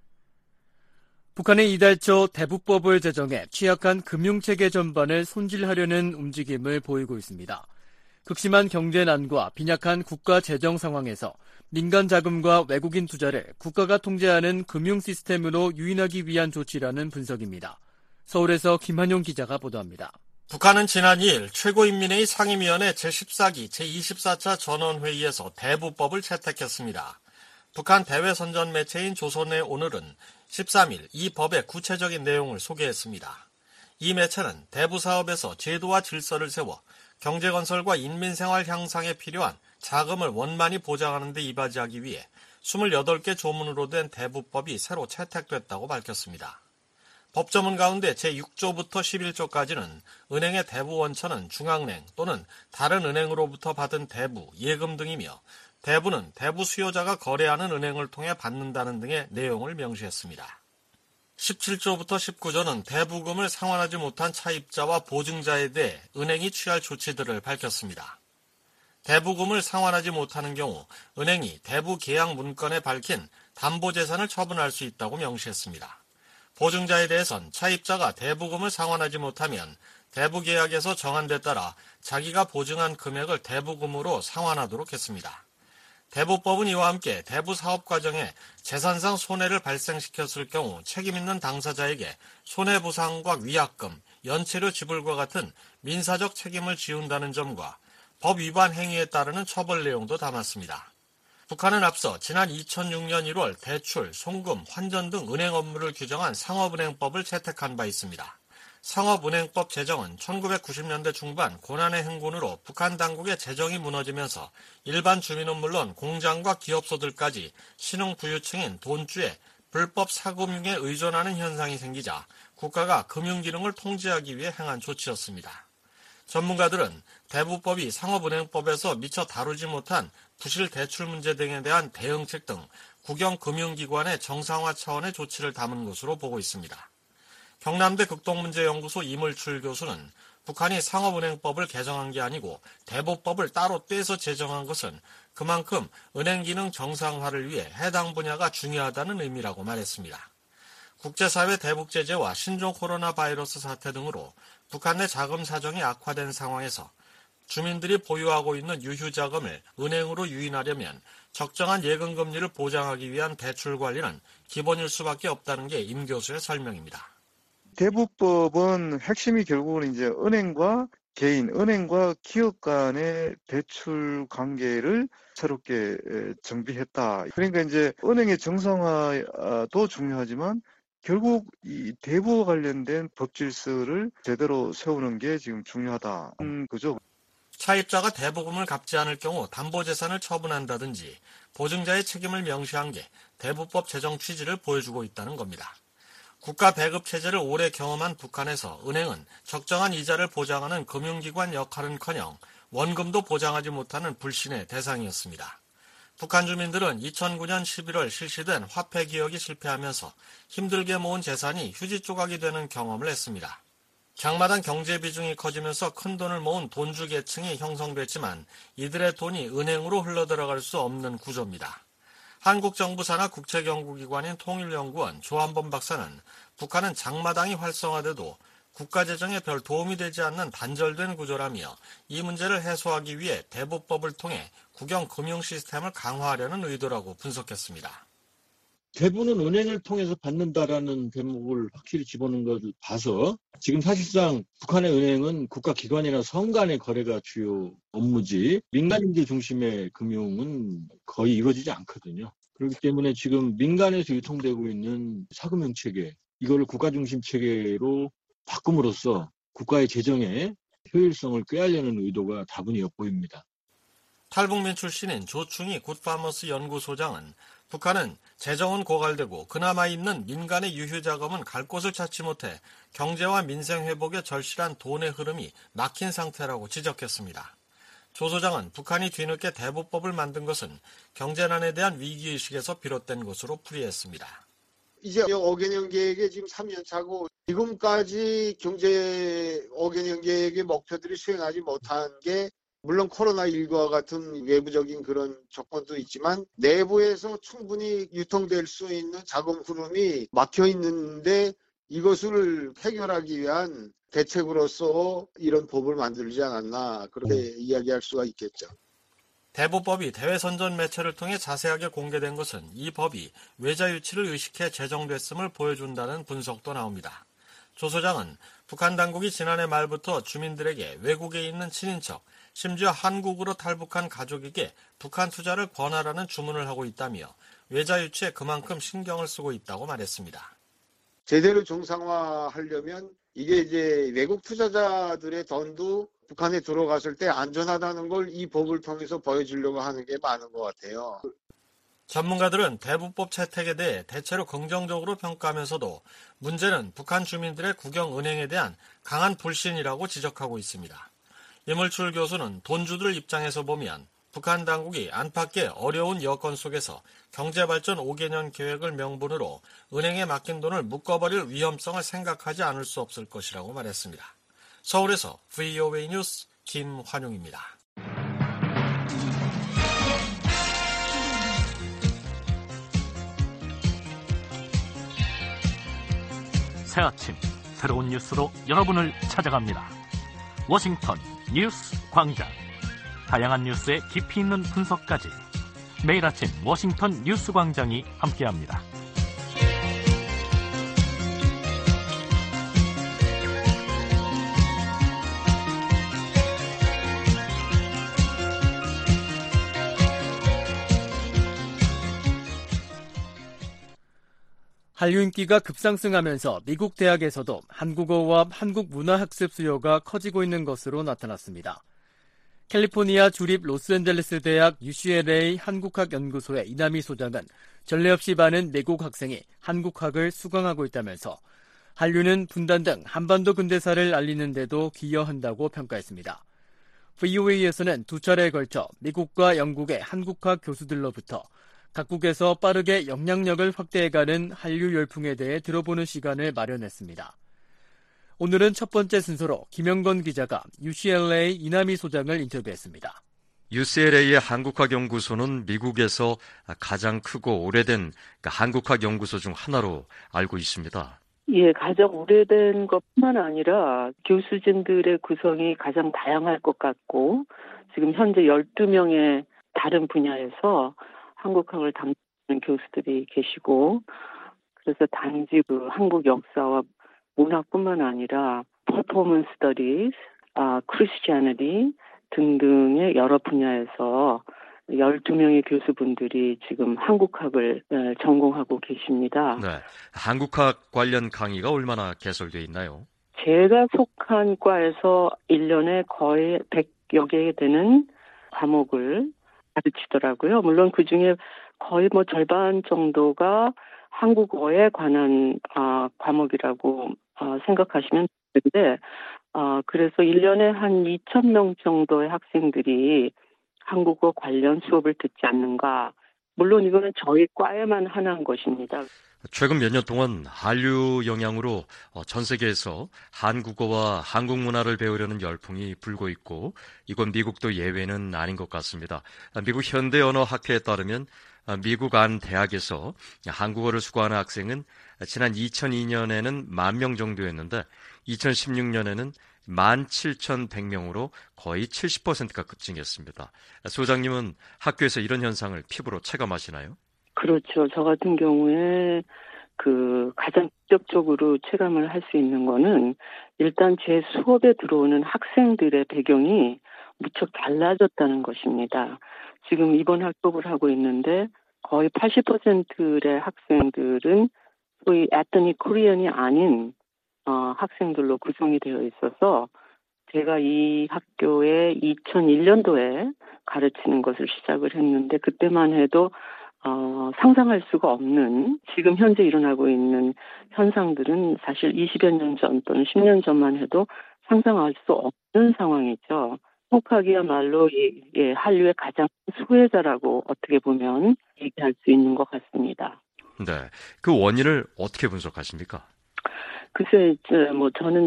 북한의 이달 초 대북법을 제정해 취약한 금융체계 전반을 손질하려는 움직임을 보이고 있습니다. 극심한 경제난과 빈약한 국가 재정 상황에서 민간 자금과 외국인 투자를 국가가 통제하는 금융 시스템으로 유인하기 위한 조치라는 분석입니다. 서울에서 김한용 기자가 보도합니다. 북한은 지난 2일 최고인민회의 상임위원회 제14기 제24차 전원회의에서 대부법을 채택했습니다. 북한 대외선전 매체인 조선의 오늘은 13일 이 법의 구체적인 내용을 소개했습니다. 이 매체는 대부 사업에서 제도와 질서를 세워 경제건설과 인민생활 향상에 필요한 자금을 원만히 보장하는 데 이바지하기 위해 28개 조문으로 된 대부법이 새로 채택됐다고 밝혔습니다. 법조문 가운데 제6조부터 11조까지는 은행의 대부 원천은 중앙은행 또는 다른 은행으로부터 받은 대부, 예금 등이며 대부는 대부 수요자가 거래하는 은행을 통해 받는다는 등의 내용을 명시했습니다. 17조부터 19조는 대부금을 상환하지 못한 차입자와 보증자에 대해 은행이 취할 조치들을 밝혔습니다. 대부금을 상환하지 못하는 경우 은행이 대부 계약 문건에 밝힌 담보재산을 처분할 수 있다고 명시했습니다. 보증자에 대해선 차입자가 대부금을 상환하지 못하면 대부 계약에서 정한 데 따라 자기가 보증한 금액을 대부금으로 상환하도록 했습니다. 대부법은 이와 함께 대부 사업 과정에 재산상 손해를 발생시켰을 경우 책임있는 당사자에게 손해보상과 위약금, 연체료 지불과 같은 민사적 책임을 지운다는 점과 법 위반 행위에 따르는 처벌 내용도 담았습니다. 북한은 앞서 지난 2006년 1월 대출, 송금, 환전 등 은행 업무를 규정한 상업은행법을 채택한 바 있습니다. 상업은행법 제정은 1990년대 중반 고난의 행군으로 북한 당국의 재정이 무너지면서 일반 주민은 물론 공장과 기업소들까지 신흥부유층인 돈주에 불법 사금융에 의존하는 현상이 생기자 국가가 금융기능을 통제하기 위해 행한 조치였습니다. 전문가들은 대부법이 상업은행법에서 미처 다루지 못한 부실 대출 문제 등에 대한 대응책 등 국영금융기관의 정상화 차원의 조치를 담은 것으로 보고 있습니다. 경남대 극동문제연구소 이물출 교수는 북한이 상업은행법을 개정한 게 아니고 대부법을 따로 떼서 제정한 것은 그만큼 은행기능 정상화를 위해 해당 분야가 중요하다는 의미라고 말했습니다. 국제사회 대북제재와 신종 코로나 바이러스 사태 등으로 북한 내 자금 사정이 악화된 상황에서 주민들이 보유하고 있는 유휴자금을 은행으로 유인하려면 적정한 예금금리를 보장하기 위한 대출 관리는 기본일 수밖에 없다는 게 임 교수의 설명입니다. 대부법은 핵심이 결국은 이제 은행과 개인, 은행과 기업 간의 대출 관계를 새롭게 정비했다. 그러니까 이제 은행의 정상화도 중요하지만 결국 이 대부와 관련된 법 질서를 제대로 세우는 게 지금 중요하다. 그죠? 차입자가 대부금을 갚지 않을 경우 담보재산을 처분한다든지 보증자의 책임을 명시한 게 대부법 제정 취지를 보여주고 있다는 겁니다. 국가 배급 체제를 오래 경험한 북한에서 은행은 적정한 이자를 보장하는 금융기관 역할은커녕 원금도 보장하지 못하는 불신의 대상이었습니다. 북한 주민들은 2009년 11월 실시된 화폐 개혁이 실패하면서 힘들게 모은 재산이 휴지 조각이 되는 경험을 했습니다. 장마당 경제 비중이 커지면서 큰 돈을 모은 돈주 계층이 형성됐지만 이들의 돈이 은행으로 흘러들어갈 수 없는 구조입니다. 한국 정부 산하 국책연구기관인 통일연구원 조한범 박사는 북한은 장마당이 활성화돼도 국가재정에 별 도움이 되지 않는 단절된 구조라며 이 문제를 해소하기 위해 대부법을 통해 국영 금융 시스템을 강화하려는 의도라고 분석했습니다. 대부는 은행을 통해서 받는다라는 대목을 확실히 집어넣은 것을 봐서 지금 사실상 북한의 은행은 국가기관이나 성 간의 거래가 주요 업무지 민간인들 중심의 금융은 거의 이루어지지 않거든요. 그렇기 때문에 지금 민간에서 유통되고 있는 사금융 체계, 이거를 국가 중심 체계로 바꿈으로써 국가의 재정의 효율성을 꾀하려는 의도가 다분히 엿보입니다. 탈북민 출신인 조충희 굿파머스 연구소장은 북한은 재정은 고갈되고 그나마 있는 민간의 유휴 자금은 갈 곳을 찾지 못해 경제와 민생 회복에 절실한 돈의 흐름이 막힌 상태라고 지적했습니다. 조 소장은 북한이 뒤늦게 대부법을 만든 것은 경제난에 대한 위기의식에서 비롯된 것으로 풀이했습니다. 이제 어개년 계획에 지금 3년 차고 지금까지 경제 어개년 계획의 목표들이 수행하지 못한 게 물론 코로나19와 같은 외부적인 그런 조건도 있지만 내부에서 충분히 유통될 수 있는 자금 흐름이 막혀 있는데 이것을 해결하기 위한 대책으로서 이런 법을 만들지 않았나 그렇게 이야기할 수가 있겠죠. 대부법이 대외선전 매체를 통해 자세하게 공개된 것은 이 법이 외자 유치를 의식해 제정됐음을 보여준다는 분석도 나옵니다. 조 소장은 북한 당국이 지난해 말부터 주민들에게 외국에 있는 친인척, 심지어 한국으로 탈북한 가족에게 북한 투자를 권하라는 주문을 하고 있다며 외자 유치에 그만큼 신경을 쓰고 있다고 말했습니다. 제대로 정상화하려면 이게 이제 외국 투자자들의 돈도 북한에 들어갔을 때 안전하다는 걸 이 법을 통해서 보여주려고 하는 게 많은 것 같아요. 전문가들은 대부법 채택에 대해 대체로 긍정적으로 평가하면서도 문제는 북한 주민들의 국영은행에 대한 강한 불신이라고 지적하고 있습니다. 이물출 교수는 돈주들 입장에서 보면 북한 당국이 안팎의 어려운 여건 속에서 경제발전 5개년 계획을 명분으로 은행에 맡긴 돈을 묶어버릴 위험성을 생각하지 않을 수 없을 것이라고 말했습니다. 서울에서 VOA 뉴스 김환용입니다. 새 아침 새로운 뉴스로 여러분을 찾아갑니다. 워싱턴 뉴스 광장. 다양한 뉴스의 깊이 있는 분석까지 매일 아침 워싱턴 뉴스 광장이 함께합니다. 한류 인기가 급상승하면서 미국 대학에서도 한국어와 한국 문화 학습 수요가 커지고 있는 것으로 나타났습니다. 캘리포니아 주립 로스앤젤레스 대학 UCLA 한국학 연구소의 이남희 소장은 전례 없이 많은 미국 학생이 한국학을 수강하고 있다면서 한류는 분단 등 한반도 근대사를 알리는 데도 기여한다고 평가했습니다. VOA에서는 두 차례에 걸쳐 미국과 영국의 한국학 교수들로부터 각국에서 빠르게 영향력을 확대해가는 한류 열풍에 대해 들어보는 시간을 마련했습니다. 오늘은 첫 번째 순서로 김영건 기자가 UCLA 이남희 소장을 인터뷰했습니다. UCLA의 한국학연구소는 미국에서 가장 크고 오래된 한국학연구소 중 하나로 알고 있습니다. 예, 가장 오래된 것뿐만 아니라 교수진들의 구성이 가장 다양할 것 같고 지금 현재 12명의 다른 분야에서 한국학을 담당하는 교수들이 계시고 그래서 단지 한국 역사와 문학뿐만 아니라 퍼포먼스 스터디스, 크리스티애니티 등등의 여러 분야에서 12명의 교수분들이 지금 한국학을 전공하고 계십니다. 네, 한국학 관련 강의가 얼마나 개설되어 있나요? 제가 속한 과에서 1년에 거의 100여 개 되는 과목을 가르치더라고요. 물론 그중에 거의 절반 정도가 한국어에 관한 과목이라고 생각하시면 되는데 그래서 1년에 한 2,000명 정도의 학생들이 한국어 관련 수업을 듣지 않는가. 물론 이거는 저희 과에만 한한 것입니다. 최근 몇 년 동안 한류 영향으로 전 세계에서 한국어와 한국 문화를 배우려는 열풍이 불고 있고 이건 미국도 예외는 아닌 것 같습니다. 미국 현대언어학회에 따르면 미국 안 대학에서 한국어를 수강하는 학생은 지난 2002년에는 10,000명 정도였는데 2016년에는 17,100명으로 거의 70%가 급증했습니다. 소장님은 학교에서 이런 현상을 피부로 체감하시나요? 그렇죠. 저 같은 경우에 가장 직접적으로 체감을 할 수 있는 거는 일단 제 수업에 들어오는 학생들의 배경이 무척 달라졌다는 것입니다. 지금 이번 학급을 하고 있는데 거의 80%의 학생들은 소위 에트닉 코리안이 아닌 학생들로 구성이 되어 있어서 제가 이 학교에 2001년도에 가르치는 것을 시작을 했는데 그때만 해도 상상할 수가 없는 지금 현재 일어나고 있는 현상들은 사실 20여 년 전 또는 10년 전만 해도 상상할 수 없는 상황이죠. 한국이야말로 한류의 가장 수혜자라고 어떻게 보면 얘기할 수 있는 것 같습니다. 네, 그 원인을 어떻게 분석하십니까? 글쎄, 저는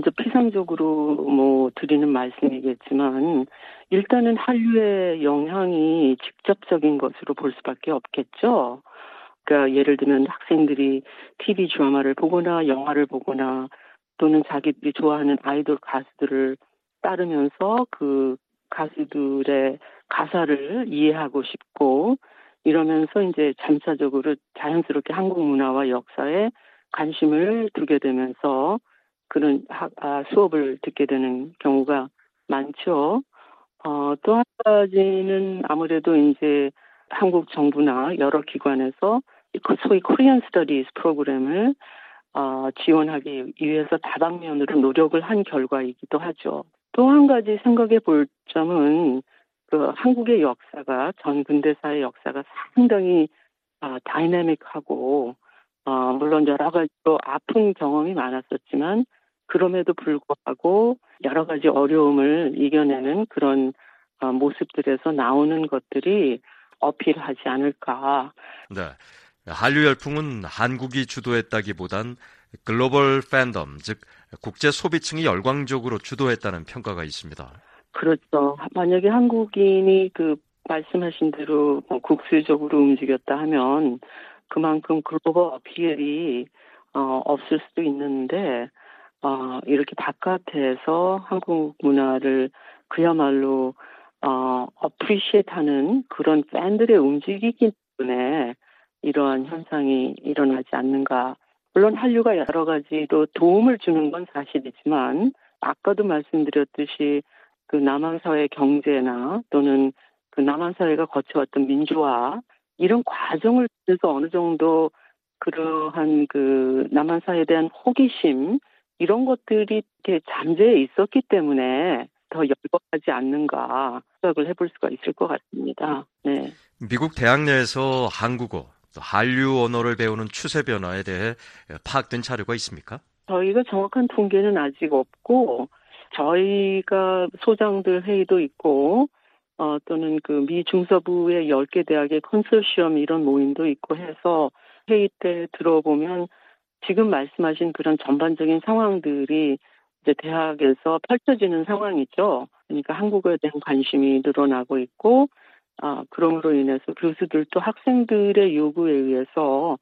피상적으로 드리는 말씀이겠지만, 일단은 한류의 영향이 직접적인 것으로 볼 수밖에 없겠죠. 그러니까 예를 들면 학생들이 TV 드라마를 보거나 영화를 보거나 또는 자기들이 좋아하는 아이돌 가수들을 따르면서 그 가수들의 가사를 이해하고 싶고 이러면서 이제 점차적으로 자연스럽게 한국 문화와 역사에 관심을 두게 되면서 그런 수업을 듣게 되는 경우가 많죠. 또 한 가지는 아무래도 이제 한국 정부나 여러 기관에서 소위 코리안 스터디스 프로그램을 지원하기 위해서 다방면으로 노력을 한 결과이기도 하죠. 또 한 가지 생각해 볼 점은 그 한국의 역사가 전 근대사의 역사가 상당히 다이내믹하고 물론 여러 가지로 아픈 경험이 많았었지만 그럼에도 불구하고 여러 가지 어려움을 이겨내는 그런 모습들에서 나오는 것들이 어필하지 않을까. 네, 한류 열풍은 한국이 주도했다기보단 글로벌 팬덤, 즉 국제 소비층이 열광적으로 주도했다는 평가가 있습니다. 그렇죠. 만약에 한국인이 말씀하신 대로 국수적으로 움직였다 하면 그만큼 글로벌 어필이 없을 수도 있는데 이렇게 바깥에서 한국 문화를 그야말로 어프리시에이트하는 그런 팬들의 움직이기 때문에 이러한 현상이 일어나지 않는가. 물론 한류가 여러 가지로 도움을 주는 건 사실이지만 아까도 말씀드렸듯이 그 남한 사회 경제나 또는 그 남한 사회가 거쳐왔던 민주화 이런 과정을 통해서 어느 정도 그러한 그 남한 사회에 대한 호기심 이런 것들이 이렇게 잠재해 있었기 때문에 더 열광하지 않는가 생각을 해볼 수가 있을 것 같습니다. 네. 미국 대학 내에서 한국어, 또 한류 언어를 배우는 추세 변화에 대해 파악된 자료가 있습니까? 저희가 정확한 통계는 아직 없고 저희가 소장들 회의도 있고 또는 그 미 중서부의 10개 대학의 컨소시엄 이런 모임도 있고 해서 회의 때 들어보면 지금 말씀하신 그런 전반적인 상황들이 이제 대학에서 펼쳐지는 상황이죠. 그러니까 한국어에 대한 관심이 늘어나고 있고 그럼으로 인해서 교수들도 학생들의 요구에 의해서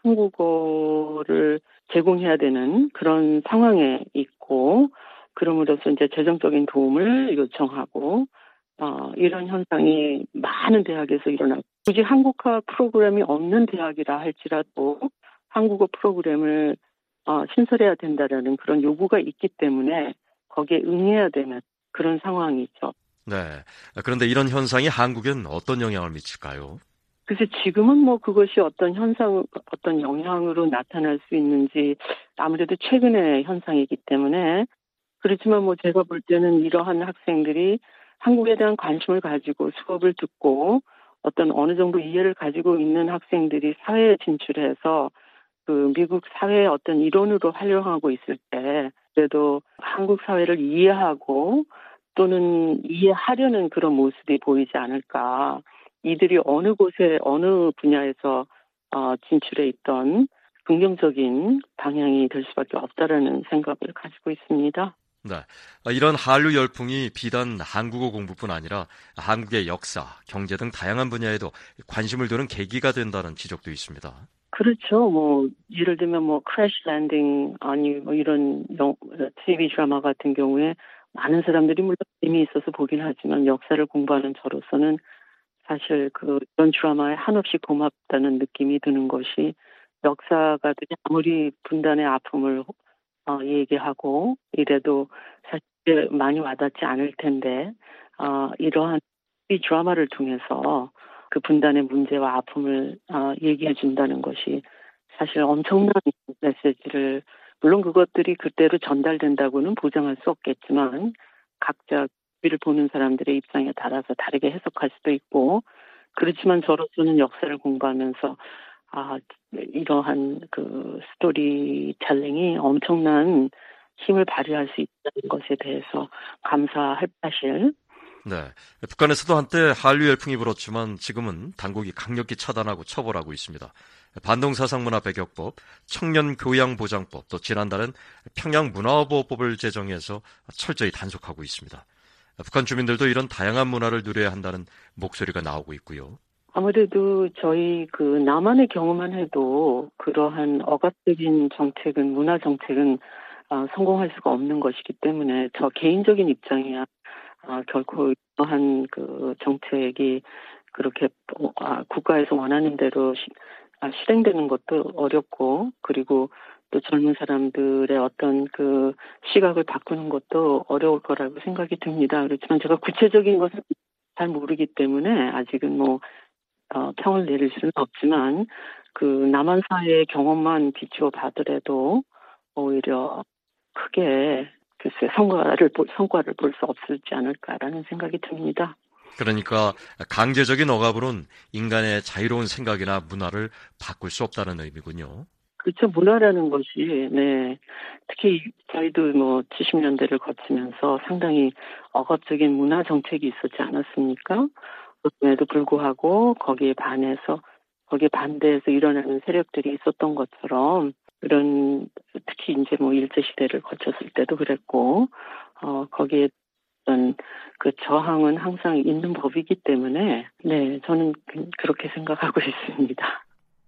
한국어를 제공해야 되는 그런 상황에 있고 그럼으로써 이제 재정적인 도움을 요청하고 이런 현상이 많은 대학에서 일어나고 굳이 한국화 프로그램이 없는 대학이라 할지라도 한국어 프로그램을 신설해야 된다라는 그런 요구가 있기 때문에 거기에 응해야 되는 그런 상황이죠. 네. 그런데 이런 현상이 한국엔 어떤 영향을 미칠까요? 그래서 지금은 그것이 어떤 영향으로 나타날 수 있는지 아무래도 최근의 현상이기 때문에 그렇지만 제가 볼 때는 이러한 학생들이 한국에 대한 관심을 가지고 수업을 듣고 어느 정도 이해를 가지고 있는 학생들이 사회에 진출해서 그 미국 사회의 어떤 일원으로 활용하고 있을 때 그래도 한국 사회를 이해하고 또는 이해하려는 그런 모습이 보이지 않을까. 이들이 어느 곳에 어느 분야에서 진출해 있던 긍정적인 방향이 될 수밖에 없다라는 생각을 가지고 있습니다. 네, 이런 한류 열풍이 비단 한국어 공부뿐 아니라 한국의 역사, 경제 등 다양한 분야에도 관심을 두는 계기가 된다는 지적도 있습니다. 그렇죠. 예를 들면 크래시 랜딩 이런 TV 드라마 같은 경우에 많은 사람들이 물론 재미있어서 보긴 하지만 역사를 공부하는 저로서는 사실 그런 드라마에 한없이 고맙다는 느낌이 드는 것이 역사가들이 아무리 분단의 아픔을 얘기하고 이래도 사실 많이 와닿지 않을 텐데 이러한 이 드라마를 통해서 그 분단의 문제와 아픔을 얘기해 준다는 것이 사실 엄청난 메시지를 물론 그것들이 그대로 전달된다고는 보장할 수 없겠지만 각자 TV를 보는 사람들의 입장에 따라서 다르게 해석할 수도 있고 그렇지만 저로서는 역사를 공부하면서 이러한 그 스토리텔링이 엄청난 힘을 발휘할 수 있다는 것에 대해서 감사할 사실. 네, 북한에서도 한때 한류 열풍이 불었지만 지금은 당국이 강력히 차단하고 처벌하고 있습니다. 반동사상문화배격법, 청년교양보장법, 또 지난달엔 평양문화보호법을 제정해서 철저히 단속하고 있습니다. 북한 주민들도 이런 다양한 문화를 누려야 한다는 목소리가 나오고 있고요. 아무래도 저희 그 남한의 경우만 해도 그러한 억압적인 정책은, 문화 정책은 성공할 수가 없는 것이기 때문에 저 개인적인 입장이야 결코 이러한 그 정책이 그렇게 국가에서 원하는 대로 실행되는 것도 어렵고, 그리고 또 젊은 사람들의 어떤 그 시각을 바꾸는 것도 어려울 거라고 생각이 듭니다. 그렇지만 제가 구체적인 것은 잘 모르기 때문에 아직은 평을 내릴 수는 없지만 그 남한 사회의 경험만 비추어 봐더라도 오히려 크게 글쎄 성과를 볼 수 없을지 않을까라는 생각이 듭니다. 그러니까 강제적인 억압으로는 인간의 자유로운 생각이나 문화를 바꿀 수 없다는 의미군요. 그렇죠. 문화라는 것이, 네. 특히 저희도 70년대를 거치면서 상당히 억압적인 문화 정책이 있었지 않았습니까? 그럼에도 불구하고 거기에 반대해서 일어나는 세력들이 있었던 것처럼, 그런, 특히 이제 일제시대를 거쳤을 때도 그랬고, 거기에 어떤 그 저항은 항상 있는 법이기 때문에, 네, 저는 그렇게 생각하고 있습니다.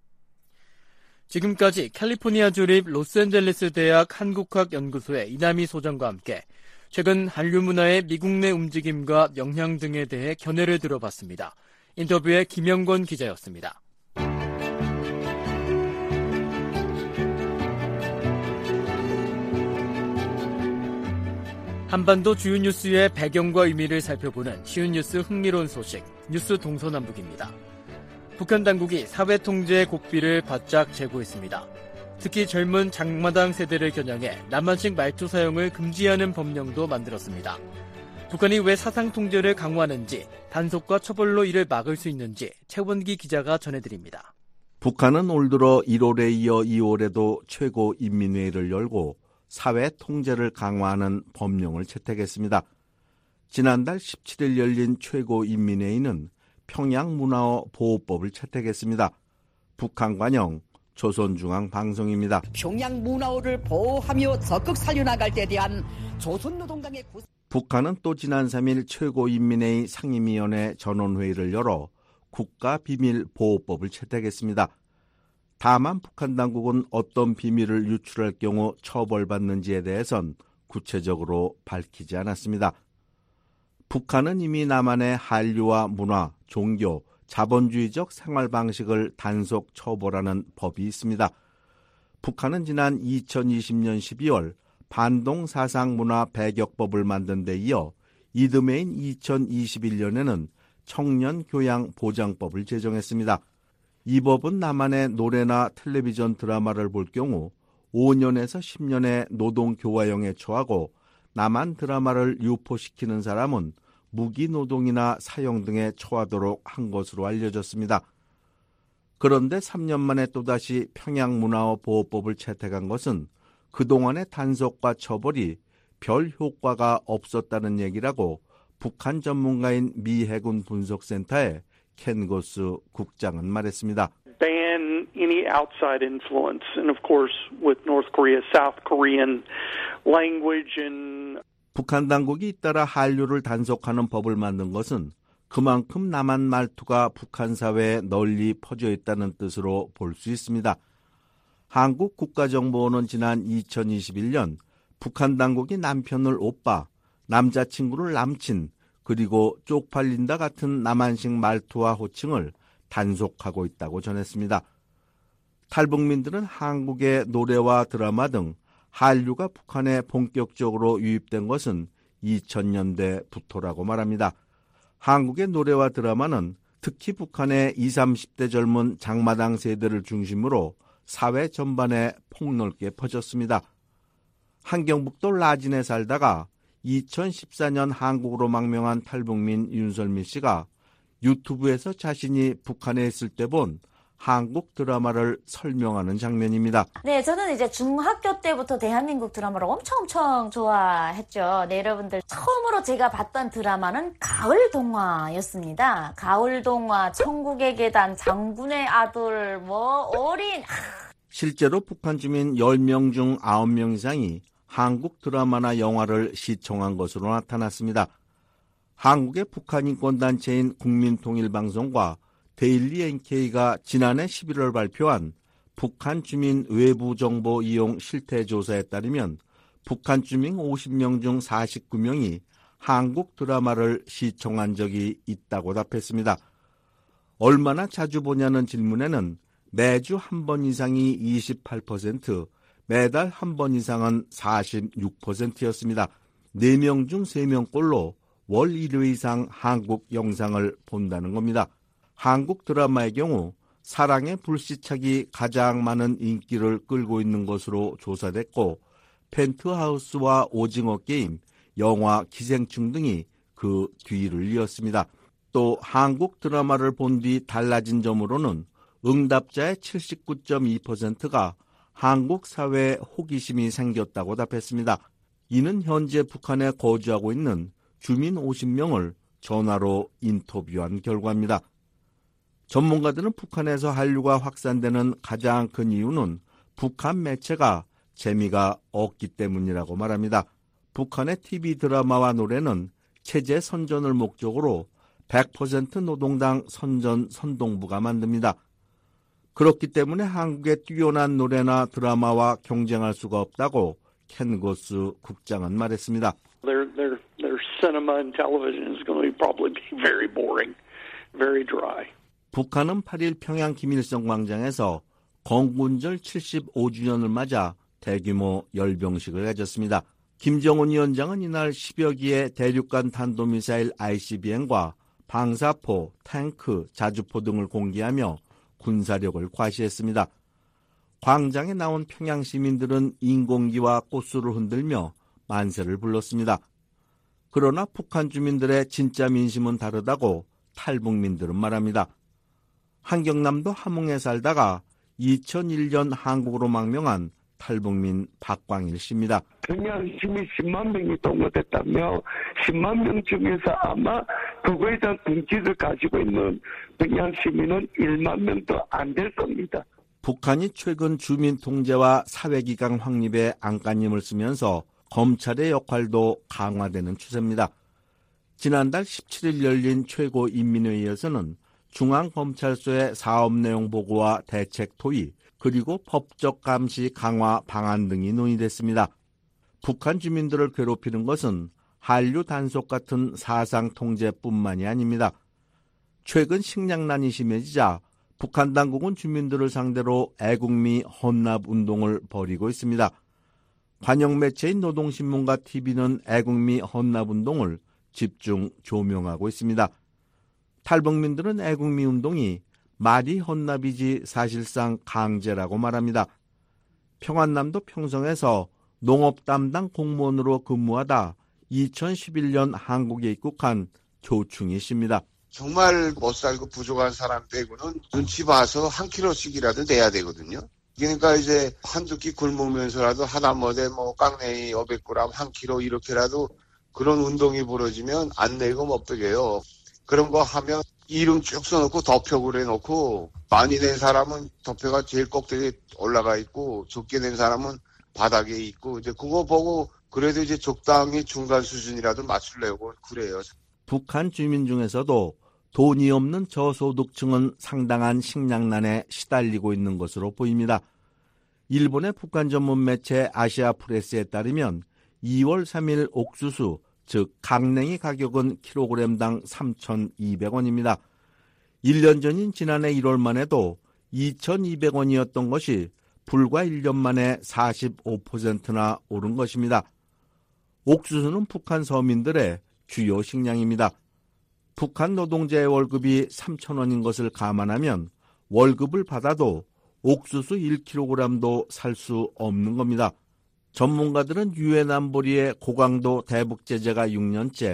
지금까지 캘리포니아 주립 로스앤젤레스 대학 한국학연구소의 이남희 소장과 함께 최근 한류 문화의 미국 내 움직임과 영향 등에 대해 견해를 들어봤습니다. 인터뷰의 김영권 기자였습니다. 한반도 주요 뉴스의 배경과 의미를 살펴보는 쉬운 뉴스 흥미로운 소식, 뉴스 동서남북입니다. 북한 당국이 사회 통제의 고삐를 바짝 제고했습니다. 특히 젊은 장마당 세대를 겨냥해 남한식 말투 사용을 금지하는 법령도 만들었습니다. 북한이 왜 사상 통제를 강화하는지, 단속과 처벌로 이를 막을 수 있는지 최원기 기자가 전해드립니다. 북한은 올 들어 1월에 이어 2월에도 최고인민회의를 열고 사회 통제를 강화하는 법령을 채택했습니다. 지난달 17일 열린 최고인민회의는 평양문화어 보호법을 채택했습니다. 북한 관영 조선중앙방송입니다. 평양문화어를 보호하며 적극 살려나갈 때 대한 조선노동당의 북한은 또 지난 3일 최고인민회의 상임위원회 전원회의를 열어 국가비밀보호법을 채택했습니다. 다만 북한 당국은 어떤 비밀을 유출할 경우 처벌받는지에 대해선 구체적으로 밝히지 않았습니다. 북한은 이미 남한의 한류와 문화, 종교, 자본주의적 생활 방식을 단속 처벌하는 법이 있습니다. 북한은 지난 2020년 12월 반동사상문화배격법을 만든 데 이어 이듬해인 2021년에는 청년교양보장법을 제정했습니다. 이 법은 남한의 노래나 텔레비전 드라마를 볼 경우 5년에서 10년의 노동교화형에 처하고 남한 드라마를 유포시키는 사람은 무기노동이나 사형 등에 처하도록 한 것으로 알려졌습니다. 그런데 3년 만에 또다시 평양문화어 보호법을 채택한 것은 그동안의 단속과 처벌이 별 효과가 없었다는 얘기라고 북한 전문가인 미 해군 분석센터의 켄 고스 국장은 말했습니다. Ban any outside influence, and of course, with North Korea, South Korean language and 북한 당국이 잇따라 한류를 단속하는 법을 만든 것은 그만큼 남한 말투가 북한 사회에 널리 퍼져 있다는 뜻으로 볼 수 있습니다. 한국 국가정보원은 지난 2021년 북한 당국이 남편을 오빠, 남자친구를 남친, 그리고 쪽팔린다 같은 남한식 말투와 호칭을 단속하고 있다고 전했습니다. 탈북민들은 한국의 노래와 드라마 등 한류가 북한에 본격적으로 유입된 것은 2000년대부터라고 말합니다. 한국의 노래와 드라마는 특히 북한의 20, 30대 젊은 장마당 세대를 중심으로 사회 전반에 폭넓게 퍼졌습니다. 함경북도 라진에 살다가 2014년 한국으로 망명한 탈북민 윤설미 씨가 유튜브에서 자신이 북한에 있을 때 본 한국 드라마를 설명하는 장면입니다. 네, 저는 이제 중학교 때부터 대한민국 드라마를 엄청 좋아했죠. 네, 여러분들 처음으로 제가 봤던 드라마는 가을 동화였습니다. 가을 동화, 천국의 계단, 장군의 아들, 어린... 실제로 북한 주민 10명 중 9명 이상이 한국 드라마나 영화를 시청한 것으로 나타났습니다. 한국의 북한 인권단체인 국민통일방송과 데일리 NK가 지난해 11월 발표한 북한 주민 외부 정보 이용 실태 조사에 따르면 북한 주민 50명 중 49명이 한국 드라마를 시청한 적이 있다고 답했습니다. 얼마나 자주 보냐는 질문에는 매주 한 번 이상이 28%, 매달 한 번 이상은 46%였습니다. 4명 중 3명꼴로 월 1회 이상 한국 영상을 본다는 겁니다. 한국 드라마의 경우 사랑의 불시착이 가장 많은 인기를 끌고 있는 것으로 조사됐고 펜트하우스와 오징어 게임, 영화 기생충 등이 그 뒤를 이었습니다. 또 한국 드라마를 본 뒤 달라진 점으로는 응답자의 79.2%가 한국 사회에 호기심이 생겼다고 답했습니다. 이는 현재 북한에 거주하고 있는 주민 50명을 전화로 인터뷰한 결과입니다. 전문가들은 북한에서 한류가 확산되는 가장 큰 이유는 북한 매체가 재미가 없기 때문이라고 말합니다. 북한의 TV 드라마와 노래는 체제 선전을 목적으로 100% 노동당 선전 선동부가 만듭니다. 그렇기 때문에 한국의 뛰어난 노래나 드라마와 경쟁할 수가 없다고 켄 고스 국장은 말했습니다. Their cinema and television is going to probably be very boring, very dry. 북한은 8일 평양 김일성 광장에서 건군절 75주년을 맞아 대규모 열병식을 가졌습니다. 김정은 위원장은 이날 10여 기의 대륙간 탄도미사일 ICBM과 방사포, 탱크, 자주포 등을 공개하며 군사력을 과시했습니다. 광장에 나온 평양 시민들은 인공기와 꽃술을 흔들며 만세를 불렀습니다. 그러나 북한 주민들의 진짜 민심은 다르다고 탈북민들은 말합니다. 한경남도 함흥에 살다가 2001년 한국으로 망명한 탈북민 박광일 씨입니다. 평양 시민 10만 명이 동원됐다며 10만 명 중에서 아마 그거에 대한 등지를 가지고 있는 평양 시민은 1만 명도 안 될 겁니다. 북한이 최근 주민 통제와 사회기강 확립에 안간힘을 쓰면서 검찰의 역할도 강화되는 추세입니다. 지난달 17일 열린 최고인민회의에서는 중앙검찰소의 사업 내용 보고와 대책 토의, 그리고 법적 감시 강화 방안 등이 논의됐습니다. 북한 주민들을 괴롭히는 것은 한류 단속 같은 사상 통제뿐만이 아닙니다. 최근 식량난이 심해지자 북한 당국은 주민들을 상대로 애국미 헌납 운동을 벌이고 있습니다. 관영 매체인 노동신문과 TV는 애국미 헌납 운동을 집중 조명하고 있습니다. 탈북민들은 애국미 운동이 말이 헌납이지 사실상 강제라고 말합니다. 평안남도 평성에서 농업 담당 공무원으로 근무하다 2011년 한국에 입국한 조충희 씨입니다. 정말 못 살고 부족한 사람 빼고는 눈치 봐서 한 킬로씩이라도 내야 되거든요. 그러니까 이제 한두 끼 굶으면서라도 하다못해 깡냉이 500g 한 킬로 이렇게라도 그런 운동이 벌어지면 안 내고 못 되게요. 그런 거 하면 이름 쭉 써놓고 덮표를 해놓고 많이 낸 사람은 덮표가 제일 꼭대기에 올라가 있고 적게 낸 사람은 바닥에 있고 이제 그거 보고 그래도 이제 적당히 중간 수준이라도 맞추려고 그래요. 북한 주민 중에서도 돈이 없는 저소득층은 상당한 식량난에 시달리고 있는 것으로 보입니다. 일본의 북한 전문 매체 아시아프레스에 따르면 2월 3일 옥수수, 즉 강냉이 가격은 킬로그램당 3,200원입니다. 1년 전인 지난해 1월만 해도 2,200원이었던 것이 불과 1년 만에 45%나 오른 것입니다. 옥수수는 북한 서민들의 주요 식량입니다. 북한 노동자의 월급이 3,000원인 것을 감안하면 월급을 받아도 옥수수 1kg도 살 수 없는 겁니다. 전문가들은 유엔 안보리의 고강도 대북 제재가 6년째,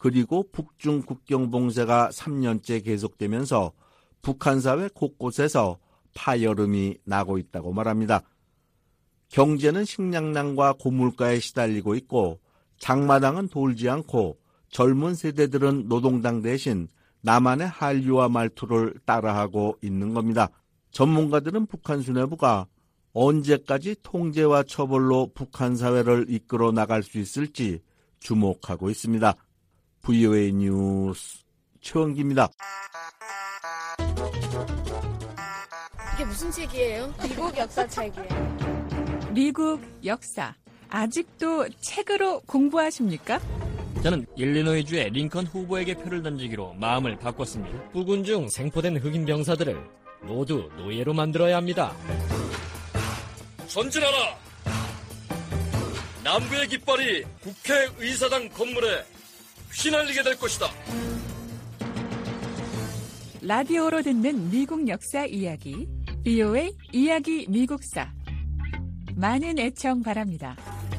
그리고 북중 국경 봉쇄가 3년째 계속되면서 북한 사회 곳곳에서 파열음이 나고 있다고 말합니다. 경제는 식량난과 고물가에 시달리고 있고 장마당은 돌지 않고 젊은 세대들은 노동당 대신 남한의 한류와 말투를 따라하고 있는 겁니다. 전문가들은 북한 수뇌부가 언제까지 통제와 처벌로 북한 사회를 이끌어 나갈 수 있을지 주목하고 있습니다. VOA 뉴스 최원기입니다. 이게 무슨 책이에요? 미국 역사 책이에요. 미국 역사. 아직도 책으로 공부하십니까? 저는 일리노이주의 링컨 후보에게 표를 던지기로 마음을 바꿨습니다. 부군 중 생포된 흑인 병사들을 모두 노예로 만들어야 합니다. 전진하라! 남부의 깃발이 국회의사당 건물에 휘날리게 될 것이다. 라디오로 듣는 미국 역사 이야기, VOA 이야기 미국사. 많은 애청 바랍니다.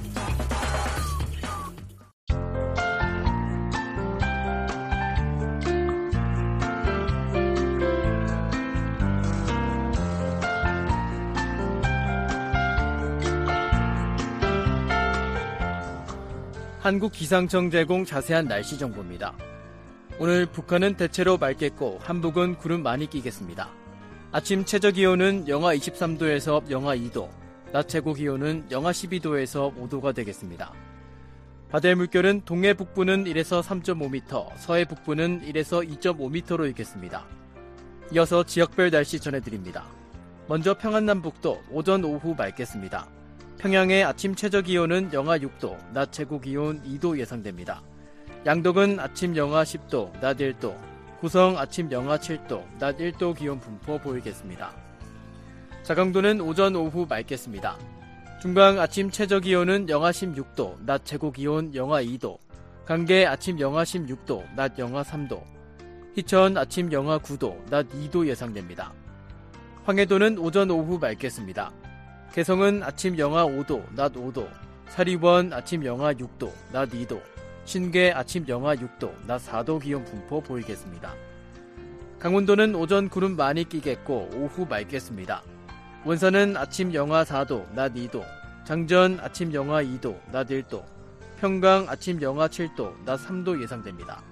한국기상청 제공 자세한 날씨 정보입니다. 오늘 북한은 대체로 맑겠고 한북은 구름 많이 끼겠습니다. 아침 최저기온은 영하 23도에서 영하 2도, 낮 최고기온은 영하 12도에서 5도가 되겠습니다. 바다의 물결은 동해 북부는 1에서 3.5m, 서해 북부는 1에서 2.5m로 일겠습니다. 이어서 지역별 날씨 전해드립니다. 먼저 평안남북도 오전 오후 맑겠습니다. 평양의 아침 최저기온은 영하 6도, 낮 최고기온 2도 예상됩니다. 양덕은 아침 영하 10도, 낮 1도, 구성 아침 영하 7도, 낮 1도 기온 분포 보이겠습니다. 자강도는 오전 오후 맑겠습니다. 중강 아침 최저기온은 영하 16도, 낮 최고기온 영하 2도, 강계 아침 영하 16도, 낮 영하 3도, 희천 아침 영하 9도, 낮 2도 예상됩니다. 황해도는 오전 오후 맑겠습니다. 개성은 아침 영하 5도, 낮 5도, 사리원 아침 영하 6도, 낮 2도, 신계 아침 영하 6도, 낮 4도 기온 분포 보이겠습니다. 강원도는 오전 구름 많이 끼겠고 오후 맑겠습니다. 원산은 아침 영하 4도, 낮 2도, 장전 아침 영하 2도, 낮 1도, 평강 아침 영하 7도, 낮 3도 예상됩니다.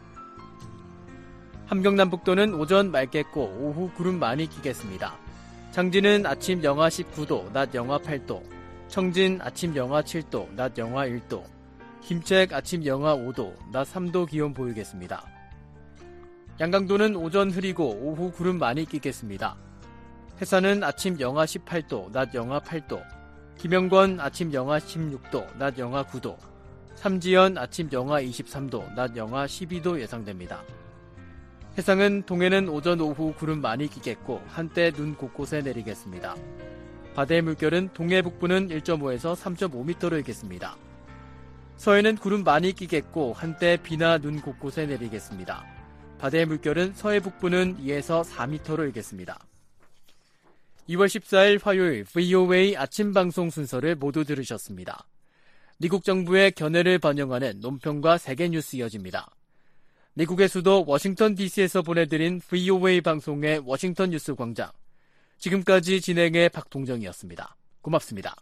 함경남북도는 오전 맑겠고 오후 구름 많이 끼겠습니다. 장진은 아침 영하 19도, 낮 영하 8도, 청진 아침 영하 7도, 낮 영하 1도, 김책 아침 영하 5도, 낮 3도 기온 보이겠습니다. 양강도는 오전 흐리고 오후 구름 많이 끼겠습니다. 해산은 아침 영하 18도, 낮 영하 8도, 김영권 아침 영하 16도, 낮 영하 9도, 삼지연 아침 영하 23도, 낮 영하 12도 예상됩니다. 해상은 동해는 오전 오후 구름 많이 끼겠고 한때 눈 곳곳에 내리겠습니다. 바다의 물결은 동해 북부는 1.5에서 3.5m로 일겠습니다. 서해는 구름 많이 끼겠고 한때 비나 눈 곳곳에 내리겠습니다. 바다의 물결은 서해 북부는 2에서 4m로 일겠습니다. 2월 14일 화요일 VOA 아침 방송 순서를 모두 들으셨습니다. 미국 정부의 견해를 반영하는 논평과 세계 뉴스 이어집니다. 미국의 수도 워싱턴 DC에서 보내드린 VOA 방송의 워싱턴 뉴스 광장. 지금까지 진행의 박동정이었습니다. 고맙습니다.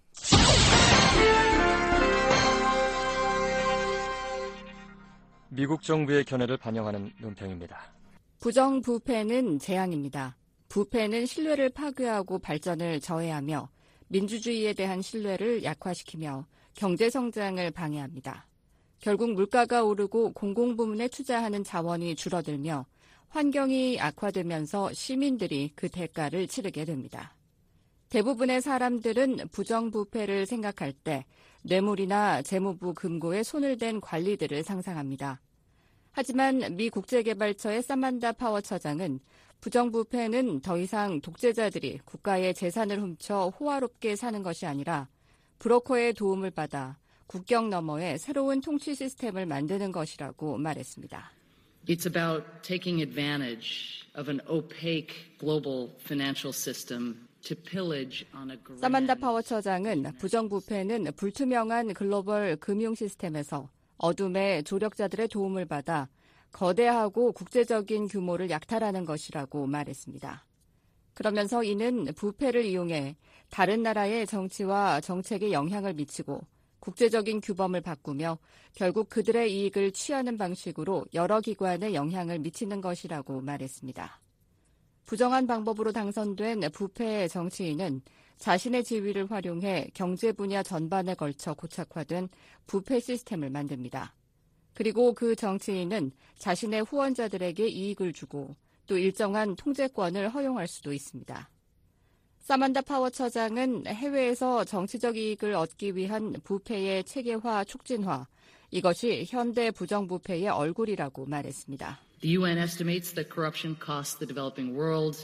미국 정부의 견해를 반영하는 논평입니다. 부정부패는 재앙입니다. 부패는 신뢰를 파괴하고 발전을 저해하며 민주주의에 대한 신뢰를 약화시키며 경제성장을 방해합니다. 결국 물가가 오르고 공공부문에 투자하는 자원이 줄어들며 환경이 악화되면서 시민들이 그 대가를 치르게 됩니다. 대부분의 사람들은 부정부패를 생각할 때 뇌물이나 재무부 금고에 손을 댄 관리들을 상상합니다. 하지만 미 국제개발처의 사만다 파워 처장은 부정부패는 더 이상 독재자들이 국가의 재산을 훔쳐 호화롭게 사는 것이 아니라 브로커의 도움을 받아 국경 너머에 새로운 통치 시스템을 만드는 것이라고 말했습니다. It's about taking advantage of an opaque global financial system to pillage on a grand... 사만다 파워 처장은 부정부패는 불투명한 글로벌 금융 시스템에서 어둠의 조력자들의 도움을 받아 거대하고 국제적인 규모를 약탈하는 것이라고 말했습니다. 그러면서 이는 부패를 이용해 다른 나라의 정치와 정책에 영향을 미치고 국제적인 규범을 바꾸며 결국 그들의 이익을 취하는 방식으로 여러 기관에 영향을 미치는 것이라고 말했습니다. 부정한 방법으로 당선된 부패의 정치인은 자신의 지위를 활용해 경제 분야 전반에 걸쳐 고착화된 부패 시스템을 만듭니다. 그리고 그 정치인은 자신의 후원자들에게 이익을 주고 또 일정한 통제권을 허용할 수도 있습니다. 사만다 파워 처장은 해외에서 정치적 이익을 얻기 위한 부패의 체계화 촉진화, 이것이 현대 부정부패의 얼굴이라고 말했습니다. The UN estimates that corruption costs the developing world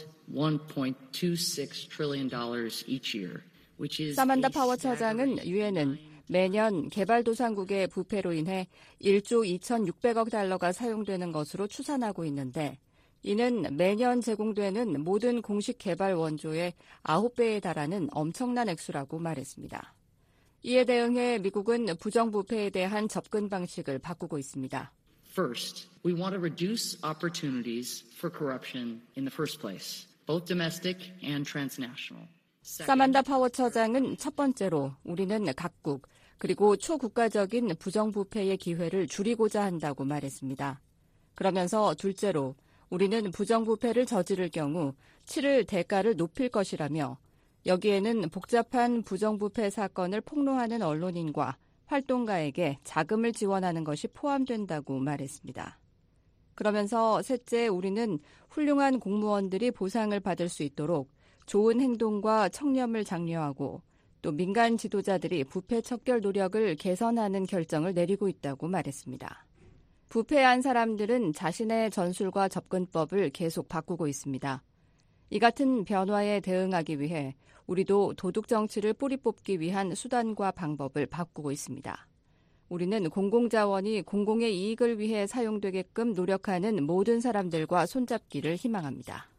$1.26 trillion each year, which is 사만다 파워 처장은 유엔은 매년 개발도상국의 부패로 인해 1조 2,600억 달러가 사용되는 것으로 추산하고 있는데 이는 매년 제공되는 모든 공식 개발 원조의 9배에 달하는 엄청난 액수라고 말했습니다. 이에 대응해 미국은 부정부패에 대한 접근 방식을 바꾸고 있습니다. First, we want to reduce opportunities for corruption in the first place, both domestic and transnational. 사만다 파워 처장은 첫 번째로 우리는 각국 그리고 초국가적인 부정부패의 기회를 줄이고자 한다고 말했습니다. 그러면서 둘째로 우리는 부정부패를 저지를 경우 치를 대가를 높일 것이라며 여기에는 복잡한 부정부패 사건을 폭로하는 언론인과 활동가에게 자금을 지원하는 것이 포함된다고 말했습니다. 그러면서 셋째, 우리는 훌륭한 공무원들이 보상을 받을 수 있도록 좋은 행동과 청렴을 장려하고 또 민간 지도자들이 부패 척결 노력을 개선하는 결정을 내리고 있다고 말했습니다. 부패한 사람들은 자신의 전술과 접근법을 계속 바꾸고 있습니다. 이 같은 변화에 대응하기 위해 우리도 도둑 정치를 뿌리 뽑기 위한 수단과 방법을 바꾸고 있습니다. 우리는 공공자원이 공공의 이익을 위해 사용되게끔 노력하는 모든 사람들과 손잡기를 희망합니다.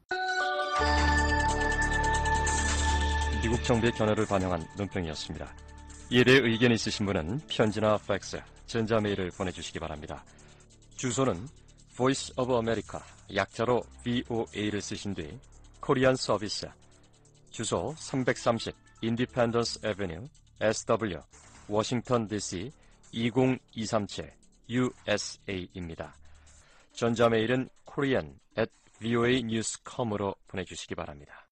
미국 정부의 견해를 반영한 논평이었습니다. 이에 대해 의견이 있으신 분은 편지나 팩스, 전자메일을 보내주시기 바랍니다. 주소는 Voice of America, 약자로 VOA를 쓰신 뒤 코리안 서비스, 주소 330 Independence Avenue, SW, 워싱턴 DC 20237 USA입니다. 전자메일은 korean@voanews.com으로 보내주시기 바랍니다.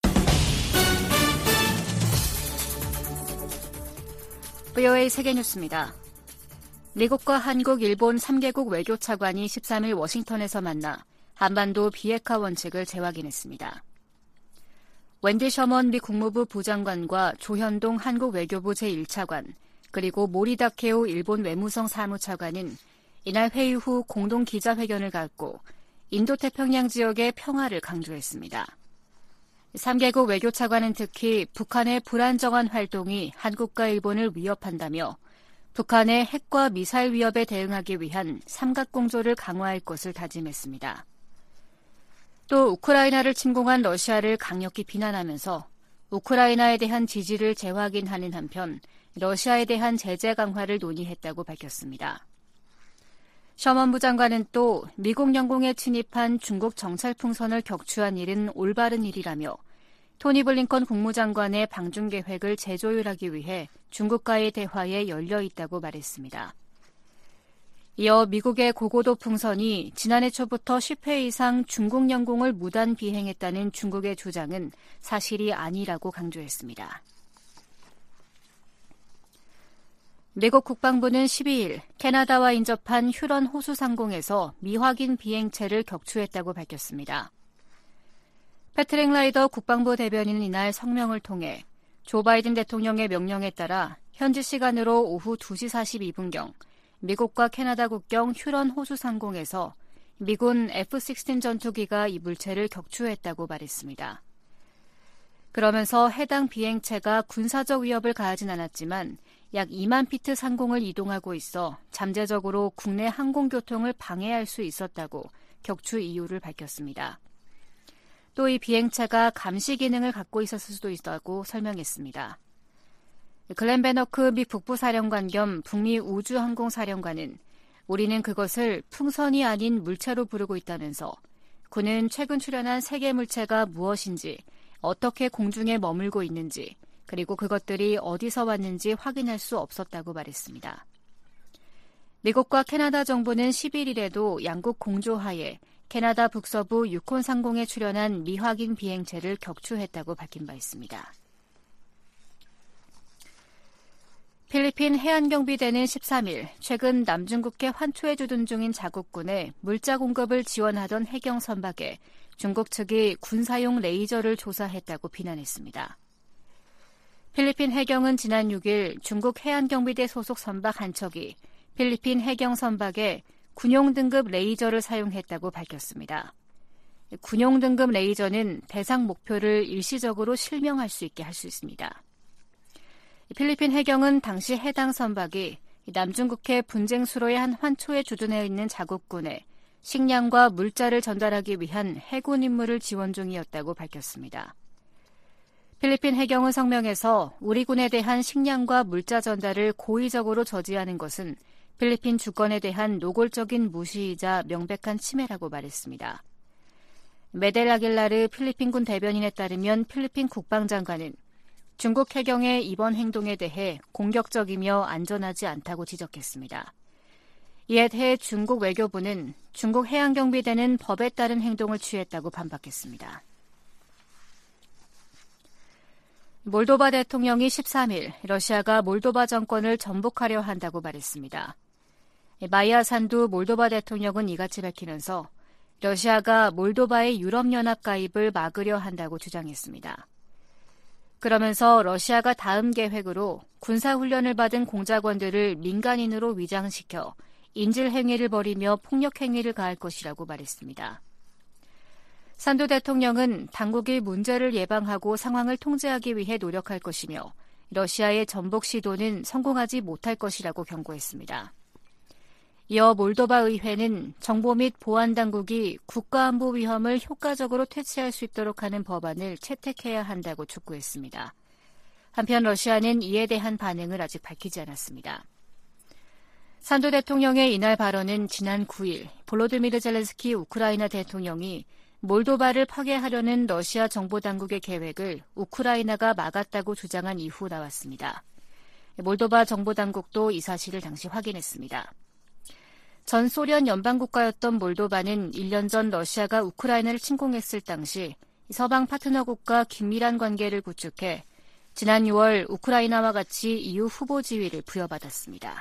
VOA 세계뉴스입니다. 미국과 한국, 일본 3개국 외교차관이 13일 워싱턴에서 만나 한반도 비핵화 원칙을 재확인했습니다. 웬디 셔먼 미 국무부 부장관과 조현동 한국 외교부 제1차관, 그리고 모리 다케오 일본 외무성 사무차관은 이날 회의 후 공동 기자회견을 갖고 인도태평양 지역의 평화를 강조했습니다. 3개국 외교차관은 특히 북한의 불안정한 활동이 한국과 일본을 위협한다며 북한의 핵과 미사일 위협에 대응하기 위한 삼각공조를 강화할 것을 다짐했습니다. 또 우크라이나를 침공한 러시아를 강력히 비난하면서 우크라이나에 대한 지지를 재확인하는 한편 러시아에 대한 제재 강화를 논의했다고 밝혔습니다. 셔먼 부장관은 또 미국 영공에 침입한 중국 정찰풍선을 격추한 일은 올바른 일이라며 토니 블링컨 국무장관의 방중 계획을 재조율하기 위해 중국과의 대화에 열려 있다고 말했습니다. 이어 미국의 고고도 풍선이 지난해 초부터 10회 이상 중국 영공을 무단 비행했다는 중국의 주장은 사실이 아니라고 강조했습니다. 미국 국방부는 12일 캐나다와 인접한 휴런 호수 상공에서 미확인 비행체를 격추했다고 밝혔습니다. 패트릭 라이더 국방부 대변인은 이날 성명을 통해 조 바이든 대통령의 명령에 따라 현지 시간으로 오후 2시 42분경 미국과 캐나다 국경 휴런 호수 상공에서 미군 F-16 전투기가 이 물체를 격추했다고 말했습니다. 그러면서 해당 비행체가 군사적 위협을 가하진 않았지만 약 2만 피트 상공을 이동하고 있어 잠재적으로 국내 항공교통을 방해할 수 있었다고 격추 이유를 밝혔습니다. 또 이 비행체가 감시 기능을 갖고 있었을 수도 있다고 설명했습니다. 글렌 베너크 미 북부사령관 겸 북미 우주항공사령관은 우리는 그것을 풍선이 아닌 물체로 부르고 있다면서 그는 최근 출현한 세계 물체가 무엇인지, 어떻게 공중에 머물고 있는지, 그리고 그것들이 어디서 왔는지 확인할 수 없었다고 말했습니다. 미국과 캐나다 정부는 11일에도 양국 공조하에 캐나다 북서부 유콘 상공에 출현한 미확인 비행체를 격추했다고 밝힌 바 있습니다. 필리핀 해안경비대는 13일 최근 남중국해 환초에 주둔 중인 자국군에 물자 공급을 지원하던 해경 선박에 중국 측이 군사용 레이저를 조사했다고 비난했습니다. 필리핀 해경은 지난 6일 중국 해안경비대 소속 선박 한 척이 필리핀 해경 선박에 군용 등급 레이저를 사용했다고 밝혔습니다. 군용 등급 레이저는 대상 목표를 일시적으로 실명할 수 있게 할 수 있습니다. 필리핀 해경은 당시 해당 선박이 남중국해 분쟁 수로의 한 환초에 주둔해 있는 자국군에 식량과 물자를 전달하기 위한 해군 임무를 지원 중이었다고 밝혔습니다. 필리핀 해경은 성명에서 우리 군에 대한 식량과 물자 전달을 고의적으로 저지하는 것은 필리핀 주권에 대한 노골적인 무시이자 명백한 침해라고 말했습니다. 메델 아길라르 필리핀군 대변인에 따르면 필리핀 국방장관은 중국 해경의 이번 행동에 대해 공격적이며 안전하지 않다고 지적했습니다. 이에 대해 중국 외교부는 중국 해양경비대는 법에 따른 행동을 취했다고 반박했습니다. 몰도바 대통령이 13일 러시아가 몰도바 정권을 전복하려 한다고 말했습니다. 마이아 산두 몰도바 대통령은 이같이 밝히면서 러시아가 몰도바의 유럽연합 가입을 막으려 한다고 주장했습니다. 그러면서 러시아가 다음 계획으로 군사훈련을 받은 공작원들을 민간인으로 위장시켜 인질행위를 벌이며 폭력행위를 가할 것이라고 말했습니다. 산두 대통령은 당국이 문제를 예방하고 상황을 통제하기 위해 노력할 것이며 러시아의 전복 시도는 성공하지 못할 것이라고 경고했습니다. 이어 몰도바 의회는 정보 및 보안당국이 국가안보 위험을 효과적으로 퇴치할 수 있도록 하는 법안을 채택해야 한다고 촉구했습니다. 한편 러시아는 이에 대한 반응을 아직 밝히지 않았습니다. 산두 대통령의 이날 발언은 지난 9일 볼로디미르 젤렌스키 우크라이나 대통령이 몰도바를 파괴하려는 러시아 정보당국의 계획을 우크라이나가 막았다고 주장한 이후 나왔습니다. 몰도바 정보당국도 이 사실을 당시 확인했습니다. 전 소련 연방국가였던 몰도바는 1년 전 러시아가 우크라이나를 침공했을 당시 서방 파트너국과 긴밀한 관계를 구축해 지난 6월 우크라이나와 같이 EU 후보 지위를 부여받았습니다.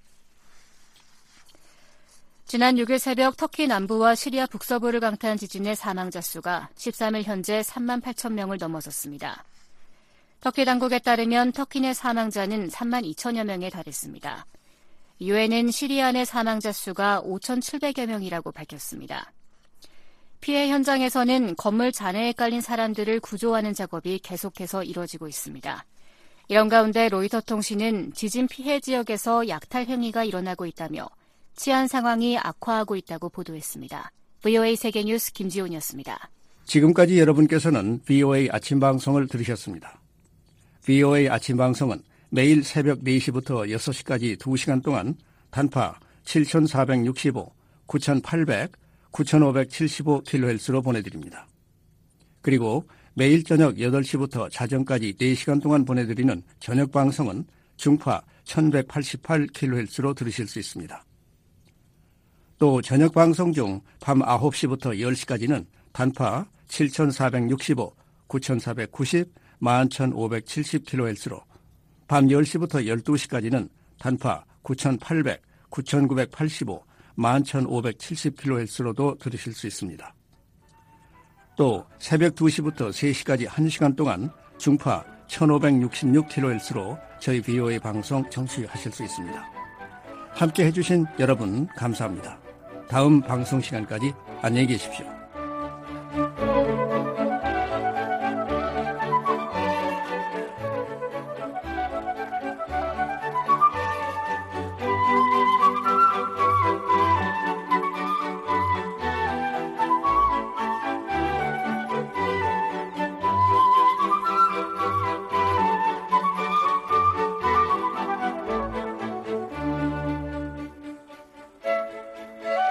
지난 6일 새벽 터키 남부와 시리아 북서부를 강타한 지진의 사망자 수가 13일 현재 3만 8천 명을 넘어섰습니다. 터키 당국에 따르면 터키 내 사망자는 3만 2천여 명에 달했습니다. 유엔은 시리아 내 사망자 수가 5,700여 명이라고 밝혔습니다. 피해 현장에서는 건물 잔해에 깔린 사람들을 구조하는 작업이 계속해서 이뤄지고 있습니다. 이런 가운데 로이터 통신은 지진 피해 지역에서 약탈 행위가 일어나고 있다며 치안 상황이 악화하고 있다고 보도했습니다. VOA 세계뉴스 김지훈이었습니다. 지금까지 여러분께서는 VOA 아침 방송을 들으셨습니다. VOA 아침 방송은 매일 새벽 4시부터 6시까지 2시간 동안 단파 7465, 9800, 9575kHz로 보내드립니다. 그리고 매일 저녁 8시부터 자정까지 4시간 동안 보내드리는 저녁 방송은 중파 1188kHz로 들으실 수 있습니다. 또 저녁 방송 중 밤 9시부터 10시까지는 단파 7465, 9490, 11570kHz로 밤 10시부터 12시까지는 단파 9800, 9985, 11570kHz로도 들으실 수 있습니다. 또 새벽 2시부터 3시까지 1시간 동안 중파 1566kHz로 저희 VOA 방송 청취하실 수 있습니다. 함께 해주신 여러분 감사합니다. 다음 방송 시간까지 안녕히 계십시오.